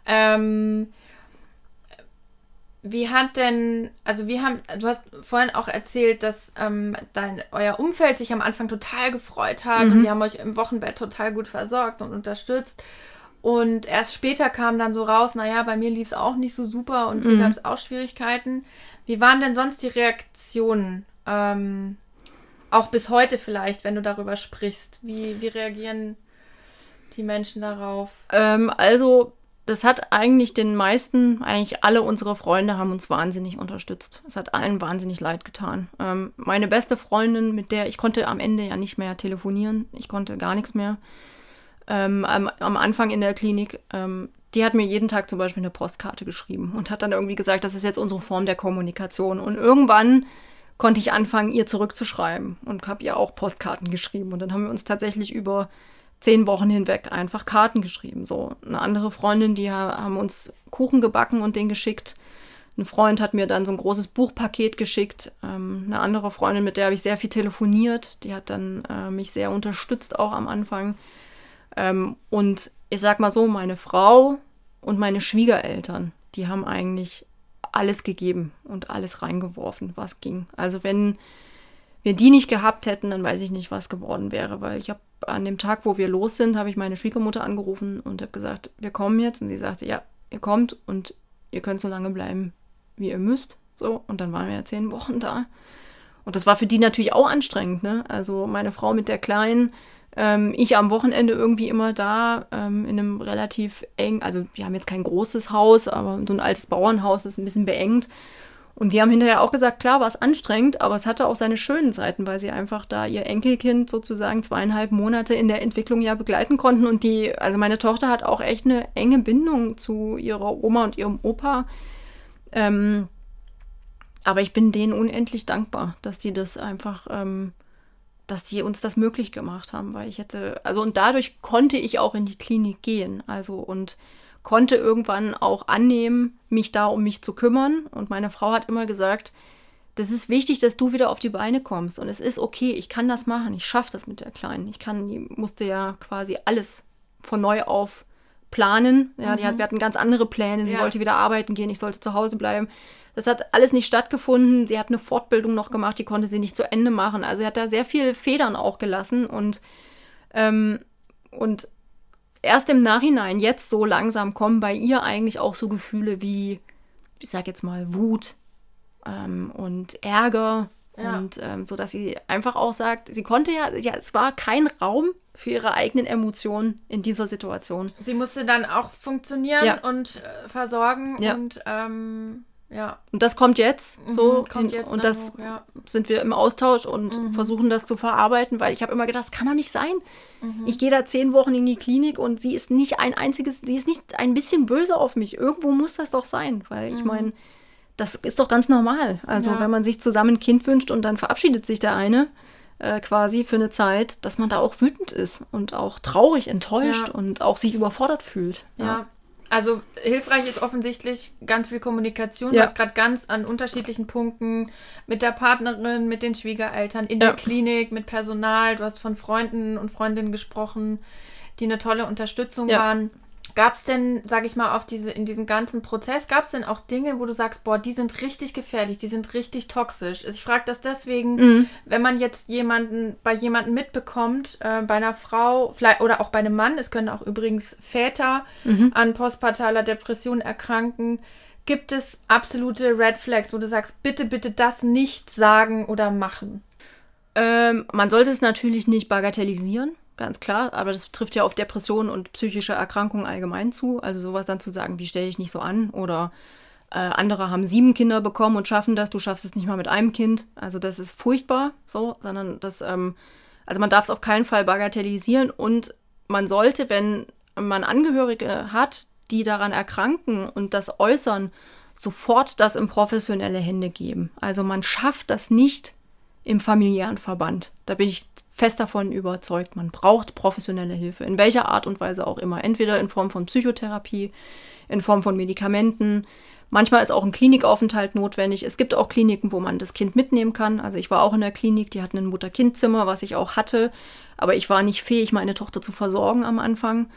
Du hast vorhin auch erzählt, dass euer Umfeld sich am Anfang total gefreut hat und die haben euch im Wochenbett total gut versorgt und unterstützt. Und erst später kam dann so raus, bei mir lief es auch nicht so super und hier gab es auch Schwierigkeiten. Wie waren denn sonst die Reaktionen? Auch bis heute vielleicht, wenn du darüber sprichst. Wie reagieren die Menschen darauf? Das hat eigentlich eigentlich alle unsere Freunde haben uns wahnsinnig unterstützt. Es hat allen wahnsinnig leid getan. Meine beste Freundin, mit der ich konnte am Ende ja nicht mehr telefonieren, ich konnte gar nichts mehr. Am Anfang in der Klinik, die hat mir jeden Tag zum Beispiel eine Postkarte geschrieben und hat dann irgendwie gesagt, das ist jetzt unsere Form der Kommunikation. Und irgendwann konnte ich anfangen, ihr zurückzuschreiben und habe ihr auch Postkarten geschrieben. Und dann haben wir uns tatsächlich über 10 Wochen hinweg einfach Karten geschrieben. So eine andere Freundin, die haben uns Kuchen gebacken und den geschickt. Ein Freund hat mir dann so ein großes Buchpaket geschickt. Eine andere Freundin, mit der habe ich sehr viel telefoniert, die hat dann mich sehr unterstützt, auch am Anfang. Und ich sag mal so, meine Frau und meine Schwiegereltern, die haben eigentlich alles gegeben und alles reingeworfen, was ging. Also wenn wir die nicht gehabt hätten, dann weiß ich nicht, was geworden wäre. Weil ich habe an dem Tag, wo wir los sind, habe ich meine Schwiegermutter angerufen und habe gesagt, wir kommen jetzt. Und sie sagte, ja, ihr kommt und ihr könnt so lange bleiben, wie ihr müsst. So, und dann waren wir ja 10 Wochen da. Und das war für die natürlich auch anstrengend, ne? Also meine Frau mit der Kleinen, ich am Wochenende irgendwie immer da, in einem relativ eng, also wir haben jetzt kein großes Haus, aber so ein altes Bauernhaus ist ein bisschen beengt. Und die haben hinterher auch gesagt, klar, war es anstrengend, aber es hatte auch seine schönen Seiten, weil sie einfach da ihr Enkelkind sozusagen 2,5 Monate in der Entwicklung ja begleiten konnten. Und also meine Tochter hat auch echt eine enge Bindung zu ihrer Oma und ihrem Opa. Aber ich bin denen unendlich dankbar, dass die das einfach, dass die uns das möglich gemacht haben, weil und dadurch konnte ich auch in die Klinik gehen, und konnte irgendwann auch annehmen, mich da um mich zu kümmern. Und meine Frau hat immer gesagt, das ist wichtig, dass du wieder auf die Beine kommst. Und es ist okay, ich kann das machen, ich schaffe das mit der Kleinen. Die musste ja quasi alles von neu auf planen. Ja, wir hatten ganz andere Pläne. Sie wollte wieder arbeiten gehen, ich sollte zu Hause bleiben. Das hat alles nicht stattgefunden. Sie hat eine Fortbildung noch gemacht, die konnte sie nicht zu Ende machen. Also sie hat da sehr viel Federn auch gelassen. Und erst im Nachhinein, jetzt so langsam, kommen bei ihr eigentlich auch so Gefühle wie, ich sag jetzt mal, Wut und Ärger. Ja. Und so, dass sie einfach auch sagt, sie konnte es war kein Raum für ihre eigenen Emotionen in dieser Situation. Sie musste dann auch funktionieren und versorgen und Und das kommt jetzt so. Und das sind wir im Austausch und versuchen das zu verarbeiten, weil ich habe immer gedacht, das kann doch nicht sein. Ich gehe da 10 Wochen in die Klinik und sie ist nicht sie ist nicht ein bisschen böse auf mich. Irgendwo muss das doch sein, weil ich meine, das ist doch ganz normal. Also wenn man sich zusammen ein Kind wünscht und dann verabschiedet sich der eine quasi für eine Zeit, dass man da auch wütend ist und auch traurig, enttäuscht und auch sich überfordert fühlt. Ja. Also hilfreich ist offensichtlich ganz viel Kommunikation. Du hast gerade ganz an unterschiedlichen Punkten mit der Partnerin, mit den Schwiegereltern, in der Klinik, mit Personal. Du hast von Freunden und Freundinnen gesprochen, die eine tolle Unterstützung waren. Gab es denn, sage ich mal, in diesem ganzen Prozess, gab es denn auch Dinge, wo du sagst, boah, die sind richtig gefährlich, die sind richtig toxisch? Ich frage das deswegen, wenn man jetzt bei jemandem mitbekommt, bei einer Frau, vielleicht, oder auch bei einem Mann, es können auch übrigens Väter an postpartaler Depression erkranken, gibt es absolute Red Flags, wo du sagst, bitte, bitte das nicht sagen oder machen? Man sollte es natürlich nicht bagatellisieren. Ganz klar, aber das trifft ja auf Depressionen und psychische Erkrankungen allgemein zu. Also sowas dann zu sagen, wie stell dich nicht so an? Oder andere haben 7 Kinder bekommen und schaffen das, du schaffst es nicht mal mit einem Kind. Also das ist furchtbar, sondern also man darf es auf keinen Fall bagatellisieren und man sollte, wenn man Angehörige hat, die daran erkranken und das äußern, sofort das in professionelle Hände geben. Also man schafft das nicht im familiären Verband. Da bin ich fest davon überzeugt, man braucht professionelle Hilfe, in welcher Art und Weise auch immer. Entweder in Form von Psychotherapie, in Form von Medikamenten. Manchmal ist auch ein Klinikaufenthalt notwendig. Es gibt auch Kliniken, wo man das Kind mitnehmen kann. Also ich war auch in der Klinik, die hatten ein Mutter-Kind-Zimmer, was ich auch hatte. Aber ich war nicht fähig, meine Tochter zu versorgen am Anfang.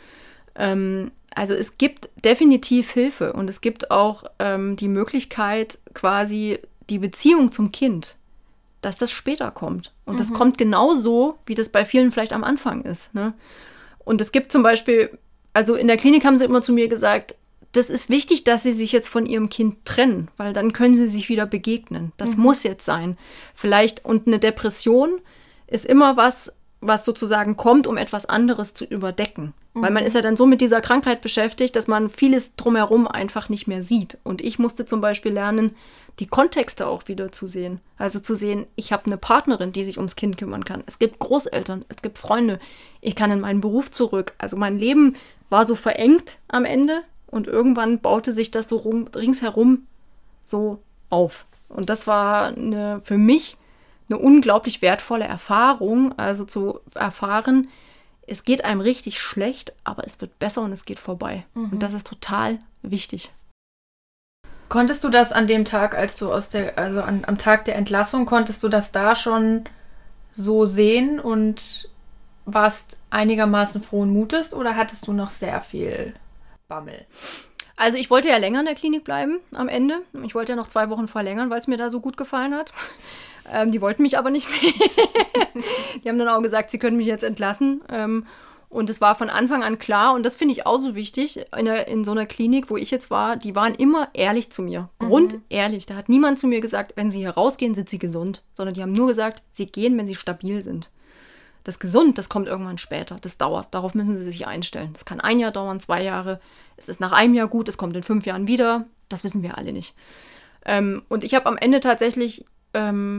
Also es gibt definitiv Hilfe und es gibt auch die Möglichkeit, quasi die Beziehung zum Kind, dass das später kommt. Und das kommt genauso, wie das bei vielen vielleicht am Anfang ist. Ne? Und es gibt zum Beispiel, also in der Klinik haben sie immer zu mir gesagt, das ist wichtig, dass sie sich jetzt von ihrem Kind trennen, weil dann können sie sich wieder begegnen. Das muss jetzt sein. Vielleicht, und eine Depression ist immer was sozusagen kommt, um etwas anderes zu überdecken. Weil man ist ja dann so mit dieser Krankheit beschäftigt, dass man vieles drumherum einfach nicht mehr sieht. Und ich musste zum Beispiel lernen, die Kontexte auch wieder zu sehen. Also zu sehen, ich habe eine Partnerin, die sich ums Kind kümmern kann. Es gibt Großeltern, es gibt Freunde. Ich kann in meinen Beruf zurück. Also mein Leben war so verengt am Ende und irgendwann baute sich das so ringsherum so auf. Und das war für mich eine unglaublich wertvolle Erfahrung, also zu erfahren, es geht einem richtig schlecht, aber es wird besser und es geht vorbei. Und das ist total wichtig. Konntest du das an dem Tag, als du am Tag der Entlassung, konntest du das da schon so sehen und warst einigermaßen frohen Mutes oder hattest du noch sehr viel Bammel? Also ich wollte ja länger in der Klinik bleiben am Ende. Ich wollte ja noch 2 Wochen verlängern, weil es mir da so gut gefallen hat. Die wollten mich aber nicht mehr. Die haben dann auch gesagt, sie können mich jetzt entlassen. Und es war von Anfang an klar, und das finde ich auch so wichtig, in so einer Klinik, wo ich jetzt war, die waren immer ehrlich zu mir. Grundehrlich. Da hat niemand zu mir gesagt, wenn sie hier rausgehen, sind sie gesund. Sondern die haben nur gesagt, sie gehen, wenn sie stabil sind. Das gesund, das kommt irgendwann später. Das dauert. Darauf müssen sie sich einstellen. Das kann 1 Jahr dauern, 2 Jahre. Es ist nach 1 Jahr gut, es kommt in 5 Jahren wieder. Das wissen wir alle nicht. Und ich habe am Ende tatsächlich, ich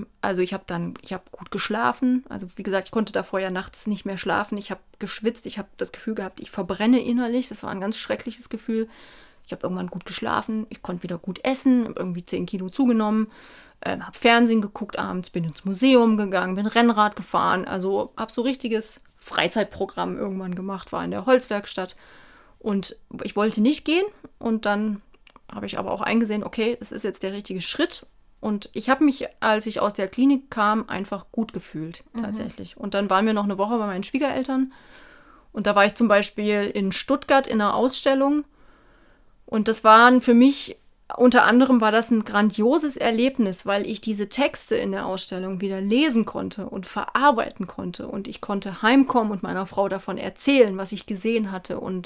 habe gut geschlafen. Also wie gesagt, ich konnte davor ja nachts nicht mehr schlafen. Ich habe geschwitzt. Ich habe das Gefühl gehabt, ich verbrenne innerlich. Das war ein ganz schreckliches Gefühl. Ich habe irgendwann gut geschlafen. Ich konnte wieder gut essen. Habe irgendwie 10 Kilo zugenommen. Habe Fernsehen geguckt abends. Bin ins Museum gegangen. Bin Rennrad gefahren. Also habe so richtiges Freizeitprogramm irgendwann gemacht. War in der Holzwerkstatt. Und ich wollte nicht gehen. Und dann habe ich aber auch eingesehen, okay, das ist jetzt der richtige Schritt. Und ich habe mich, als ich aus der Klinik kam, einfach gut gefühlt, tatsächlich. Und dann waren wir noch eine Woche bei meinen Schwiegereltern. Und da war ich zum Beispiel in Stuttgart in einer Ausstellung. Und das waren für mich, unter anderem war das ein grandioses Erlebnis, weil ich diese Texte in der Ausstellung wieder lesen konnte und verarbeiten konnte. Und ich konnte heimkommen und meiner Frau davon erzählen, was ich gesehen hatte und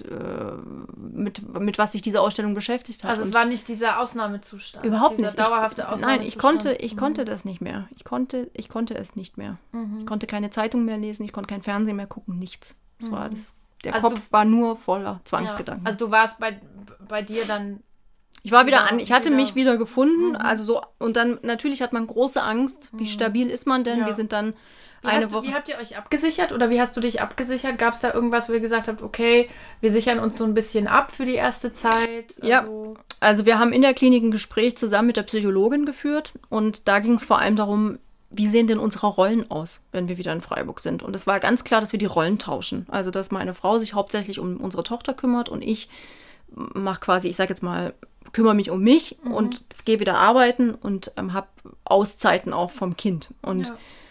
mit was sich diese Ausstellung beschäftigt hat. Also es war nicht dieser Ausnahmezustand. Überhaupt dieser nicht. Dauerhafte Ausnahmezustand. Nein, ich konnte das nicht mehr. Ich konnte es nicht mehr. Ich konnte keine Zeitung mehr lesen, ich konnte kein Fernsehen mehr gucken, nichts. Der Kopf war nur voller Zwangsgedanken. Ja, also du warst bei dir dann... Ich war ich hatte mich wieder gefunden, also so, und dann natürlich hat man große Angst, wie stabil ist man denn? Ja. Wir sind dann Wie habt ihr euch abgesichert oder wie hast du dich abgesichert? Gab es da irgendwas, wo ihr gesagt habt, okay, wir sichern uns so ein bisschen ab für die erste Zeit? Also wir haben in der Klinik ein Gespräch zusammen mit der Psychologin geführt und da ging es vor allem darum, wie sehen denn unsere Rollen aus, wenn wir wieder in Freiburg sind? Und es war ganz klar, dass wir die Rollen tauschen. Also dass meine Frau sich hauptsächlich um unsere Tochter kümmert und ich mache quasi, ich sage jetzt mal, kümmere mich um mich und gehe wieder arbeiten und habe Auszeiten auch vom Kind. Und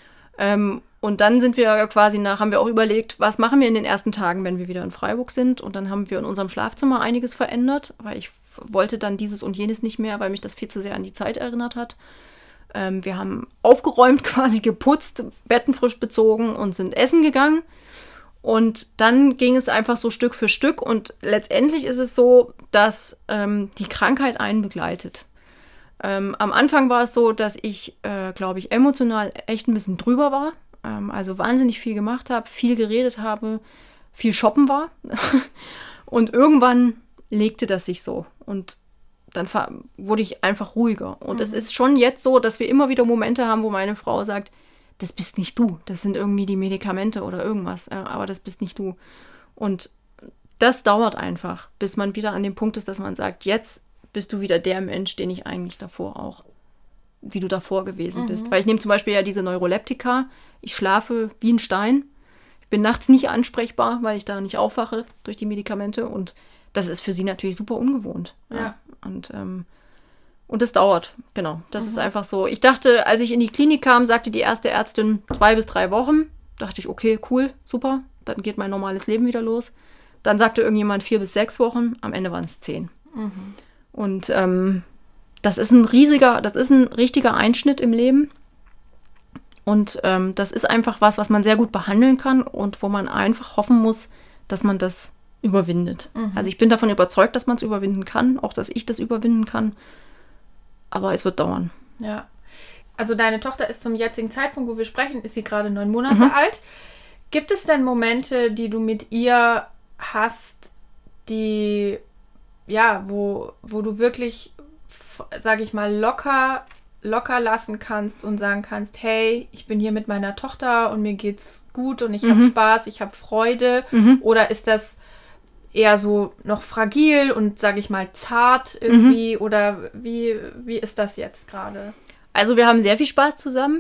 dann sind wir quasi haben wir auch überlegt, was machen wir in den ersten Tagen, wenn wir wieder in Freiburg sind. Und dann haben wir in unserem Schlafzimmer einiges verändert, weil ich wollte dann dieses und jenes nicht mehr, weil mich das viel zu sehr an die Zeit erinnert hat. Wir haben aufgeräumt, quasi geputzt, Betten frisch bezogen und sind essen gegangen. Und dann ging es einfach so Stück für Stück und letztendlich ist es so, dass die Krankheit einen begleitet. Am Anfang war es so, dass ich, glaube ich, emotional echt ein bisschen drüber war. Also wahnsinnig viel gemacht habe, viel geredet habe, viel shoppen war. Und irgendwann legte das sich so. Und dann wurde ich einfach ruhiger. Und es ist schon jetzt so, dass wir immer wieder Momente haben, wo meine Frau sagt, das bist nicht du, das sind irgendwie die Medikamente oder irgendwas, aber das bist nicht du. Und das dauert einfach, bis man wieder an dem Punkt ist, dass man sagt, jetzt bist du wieder der Mensch, den ich eigentlich davor auch, wie du davor gewesen bist. Weil ich nehme zum Beispiel ja diese Neuroleptika, ich schlafe wie ein Stein, ich bin nachts nicht ansprechbar, weil ich da nicht aufwache durch die Medikamente und das ist für sie natürlich super ungewohnt. Ja. Und das dauert, genau. Das ist einfach so. Ich dachte, als ich in die Klinik kam, sagte die erste Ärztin 2 bis 3 Wochen. Dachte ich, okay, cool, super. Dann geht mein normales Leben wieder los. Dann sagte irgendjemand 4 bis 6 Wochen. Am Ende waren es 10. Und das ist ein richtiger Einschnitt im Leben. Und das ist einfach was man sehr gut behandeln kann und wo man einfach hoffen muss, dass man das überwindet. Also ich bin davon überzeugt, dass man es überwinden kann, auch dass ich das überwinden kann. Aber es wird dauern. Ja. Also deine Tochter ist zum jetzigen Zeitpunkt, wo wir sprechen, ist sie gerade 9 Monate alt. Gibt es denn Momente, die du mit ihr hast, die, ja, wo du wirklich, sage ich mal, locker lassen kannst und sagen kannst, hey, ich bin hier mit meiner Tochter und mir geht's gut und ich habe Spaß, ich habe Freude? Oder ist das eher so noch fragil und, sage ich mal, zart irgendwie? Oder wie ist das jetzt gerade? Also wir haben sehr viel Spaß zusammen.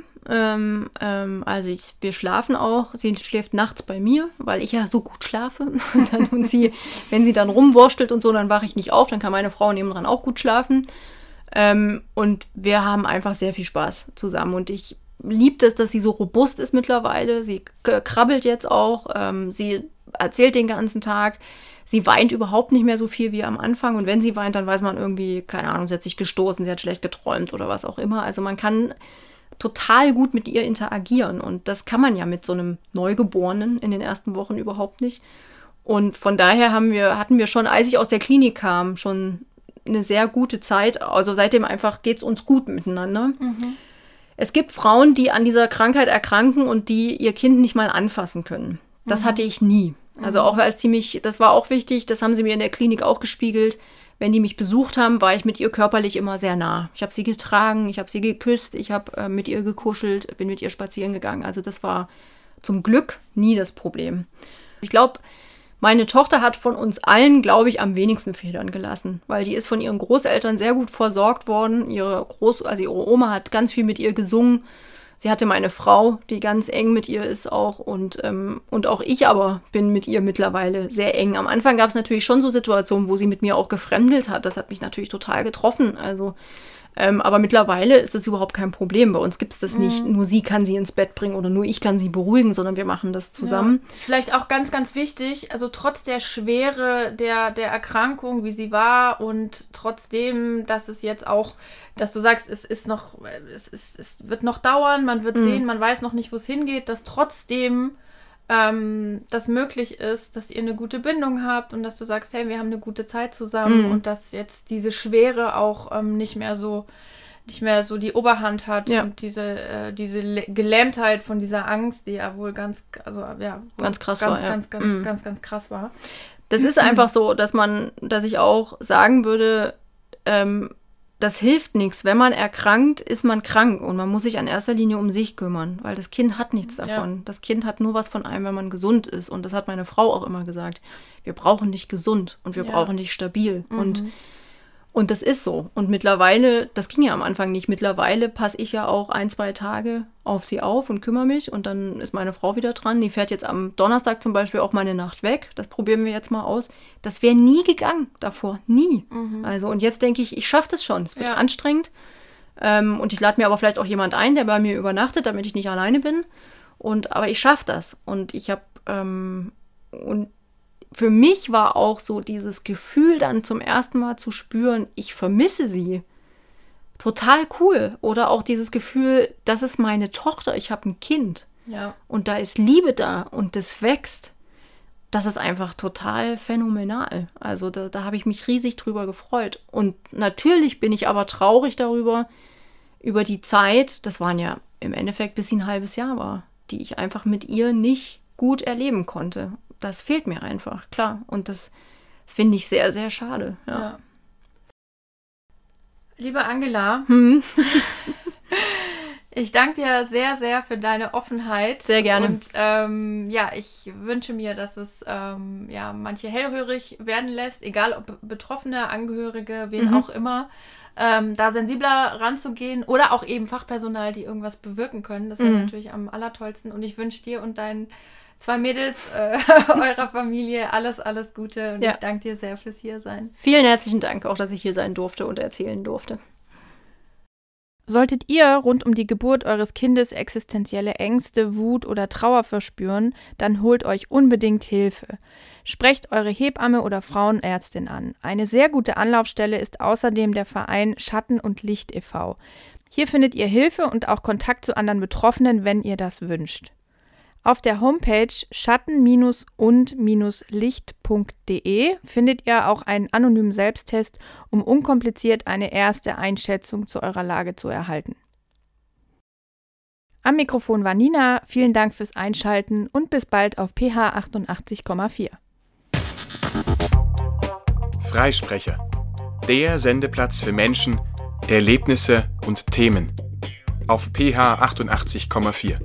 Wir schlafen auch. Sie schläft nachts bei mir, weil ich ja so gut schlafe. Und wenn sie dann rumwurschtelt und so, dann wache ich nicht auf. Dann kann meine Frau nebendran auch gut schlafen. Und wir haben einfach sehr viel Spaß zusammen. Und ich liebe es, dass sie so robust ist mittlerweile. Sie krabbelt jetzt auch. Sie erzählt den ganzen Tag. Sie weint überhaupt nicht mehr so viel wie am Anfang. Und wenn sie weint, dann weiß man irgendwie, keine Ahnung, sie hat sich gestoßen, sie hat schlecht geträumt oder was auch immer. Also man kann total gut mit ihr interagieren. Und das kann man ja mit so einem Neugeborenen in den ersten Wochen überhaupt nicht. Und von daher hatten wir schon, als ich aus der Klinik kam, schon eine sehr gute Zeit. Also seitdem einfach geht's uns gut miteinander. Es gibt Frauen, die an dieser Krankheit erkranken und die ihr Kind nicht mal anfassen können. Das hatte ich nie. Also auch als das war auch wichtig, das haben sie mir in der Klinik auch gespiegelt. Wenn die mich besucht haben, war ich mit ihr körperlich immer sehr nah. Ich habe sie getragen, ich habe sie geküsst, ich habe mit ihr gekuschelt, bin mit ihr spazieren gegangen. Also das war zum Glück nie das Problem. Ich glaube, meine Tochter hat von uns allen, glaube ich, am wenigsten Federn gelassen, weil die ist von ihren Großeltern sehr gut versorgt worden. Ihre Oma hat ganz viel mit ihr gesungen. Sie hatte meine Frau, die ganz eng mit ihr ist auch und auch ich aber bin mit ihr mittlerweile sehr eng. Am Anfang gab es natürlich schon so Situationen, wo sie mit mir auch gefremdelt hat. Das hat mich natürlich total getroffen. Also, aber mittlerweile ist das überhaupt kein Problem. Bei uns gibt es das nicht, nur sie kann sie ins Bett bringen oder nur ich kann sie beruhigen, sondern wir machen das zusammen. Ja. Das ist vielleicht auch ganz, ganz wichtig, also trotz der Schwere der Erkrankung, wie sie war und trotzdem, dass es jetzt auch, dass du sagst, es wird noch dauern, man wird sehen, man weiß noch nicht, wo es hingeht, dass trotzdem das möglich ist, dass ihr eine gute Bindung habt und dass du sagst, hey, wir haben eine gute Zeit zusammen und dass jetzt diese Schwere auch nicht mehr so die Oberhand hat und diese Gelähmtheit von dieser Angst, die ja wohl ganz krass war. Das ist einfach so, dass ich auch sagen würde, das hilft nichts. Wenn man erkrankt, ist man krank und man muss sich in erster Linie um sich kümmern, weil das Kind hat nichts davon. Ja. Das Kind hat nur was von einem, wenn man gesund ist. Und das hat meine Frau auch immer gesagt. Wir brauchen dich gesund und wir brauchen dich stabil. Und das ist so. Und mittlerweile, das ging ja am Anfang nicht, mittlerweile passe ich ja auch 1-2 Tage auf sie auf und kümmere mich. Und dann ist meine Frau wieder dran. Die fährt jetzt am Donnerstag zum Beispiel auch mal eine Nacht weg. Das probieren wir jetzt mal aus. Das wäre nie gegangen davor. Nie. Also und jetzt denke ich schaffe das schon. Es wird anstrengend. Und ich lade mir aber vielleicht auch jemand ein, der bei mir übernachtet, damit ich nicht alleine bin. Aber ich schaffe das. Und ich habe und für mich war auch so dieses Gefühl dann zum ersten Mal zu spüren, ich vermisse sie. Total cool. Oder auch dieses Gefühl, das ist meine Tochter, ich habe ein Kind. Ja. Und da ist Liebe da und das wächst. Das ist einfach total phänomenal. Also da habe ich mich riesig drüber gefreut. Und natürlich bin ich aber traurig darüber, über die Zeit, das waren ja im Endeffekt bis sie ein halbes Jahr war, die ich einfach mit ihr nicht gut erleben konnte. Das fehlt mir einfach, klar. Und das finde ich sehr, sehr schade. Ja. Liebe Angela, ich danke dir sehr, sehr für deine Offenheit. Sehr gerne. Und ich wünsche mir, dass es manche hellhörig werden lässt, egal ob Betroffene, Angehörige, wen auch immer, da sensibler ranzugehen oder auch eben Fachpersonal, die irgendwas bewirken können. Das wäre natürlich am allertollsten. Und ich wünsche dir und deinen 2 Mädels eurer Familie alles, alles Gute. Und ich danke dir sehr fürs Hiersein. Vielen herzlichen Dank auch, dass ich hier sein durfte und erzählen durfte. Solltet ihr rund um die Geburt eures Kindes existenzielle Ängste, Wut oder Trauer verspüren, dann holt euch unbedingt Hilfe. Sprecht eure Hebamme oder Frauenärztin an. Eine sehr gute Anlaufstelle ist außerdem der Verein Schatten und Licht e.V. Hier findet ihr Hilfe und auch Kontakt zu anderen Betroffenen, wenn ihr das wünscht. Auf der Homepage schatten-und-licht.de findet ihr auch einen anonymen Selbsttest, um unkompliziert eine erste Einschätzung zu eurer Lage zu erhalten. Am Mikrofon war Nina, vielen Dank fürs Einschalten und bis bald auf PH 88,4. Freisprecher, der Sendeplatz für Menschen, Erlebnisse und Themen auf PH 88,4.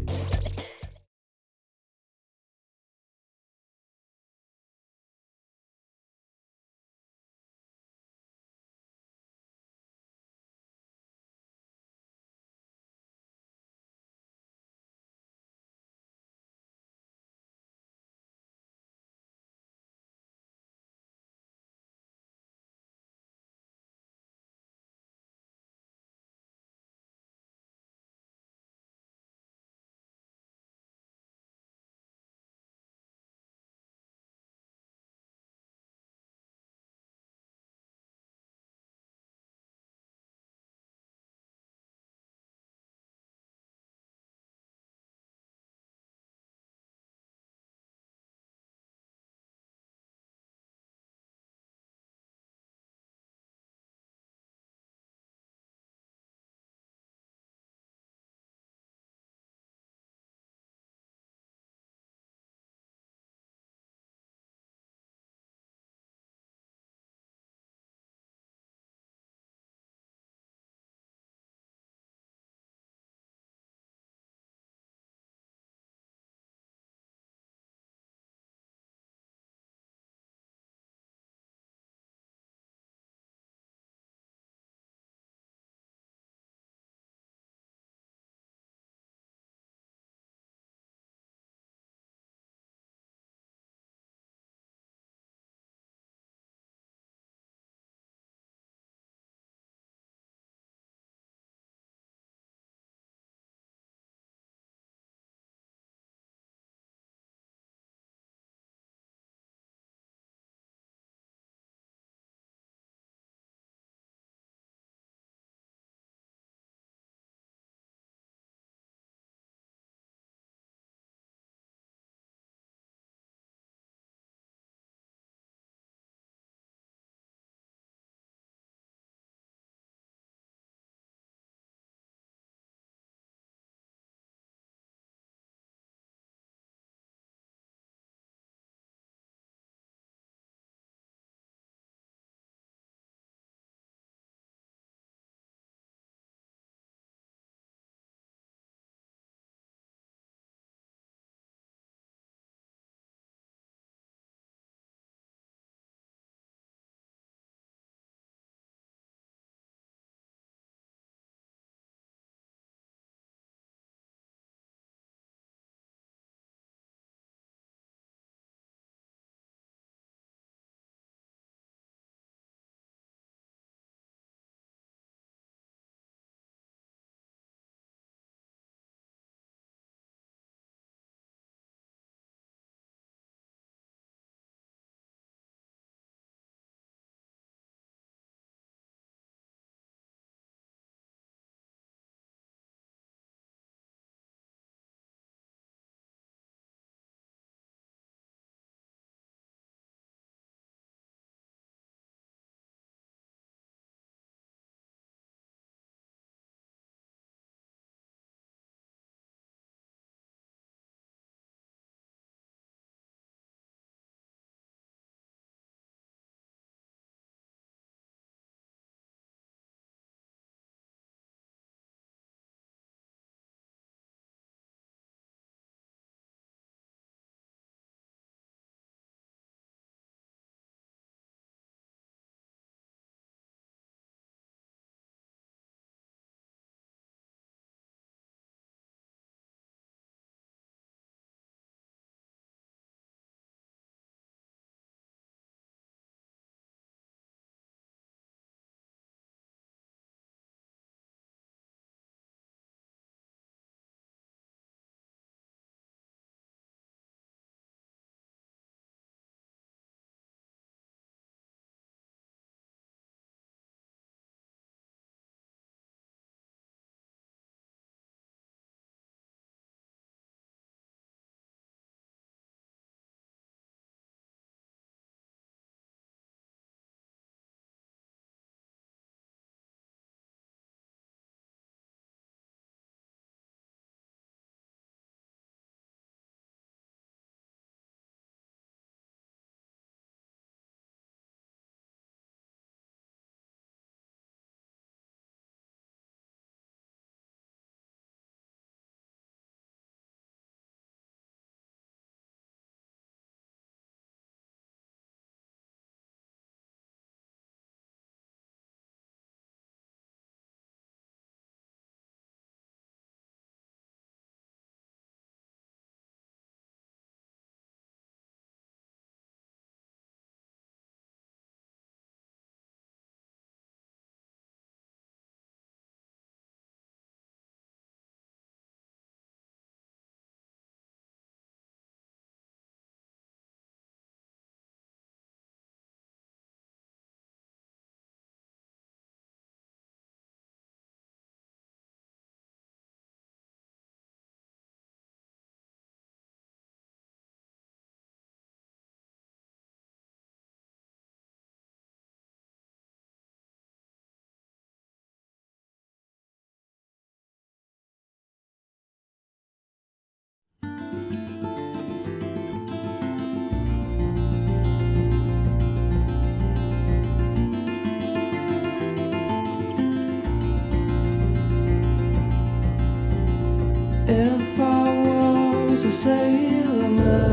If I was a sailor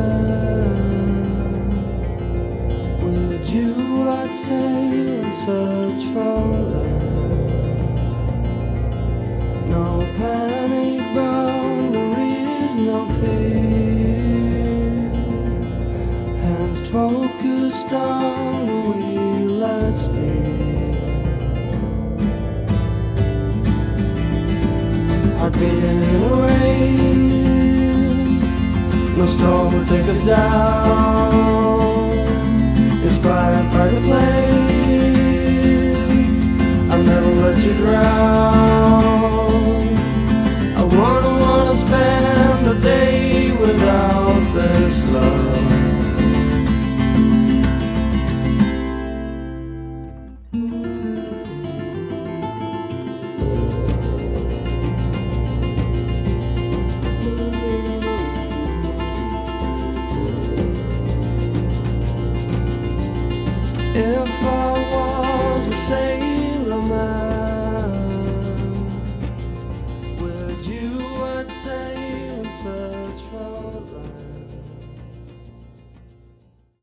man, with you I'd sail and search for land. No panic boundaries, no fear. Hands focused on the wheel I steer. I'd be in a race, no storm will take us down. Inspired by the place, I'll never let you drown. I wanna spend a day without this love. If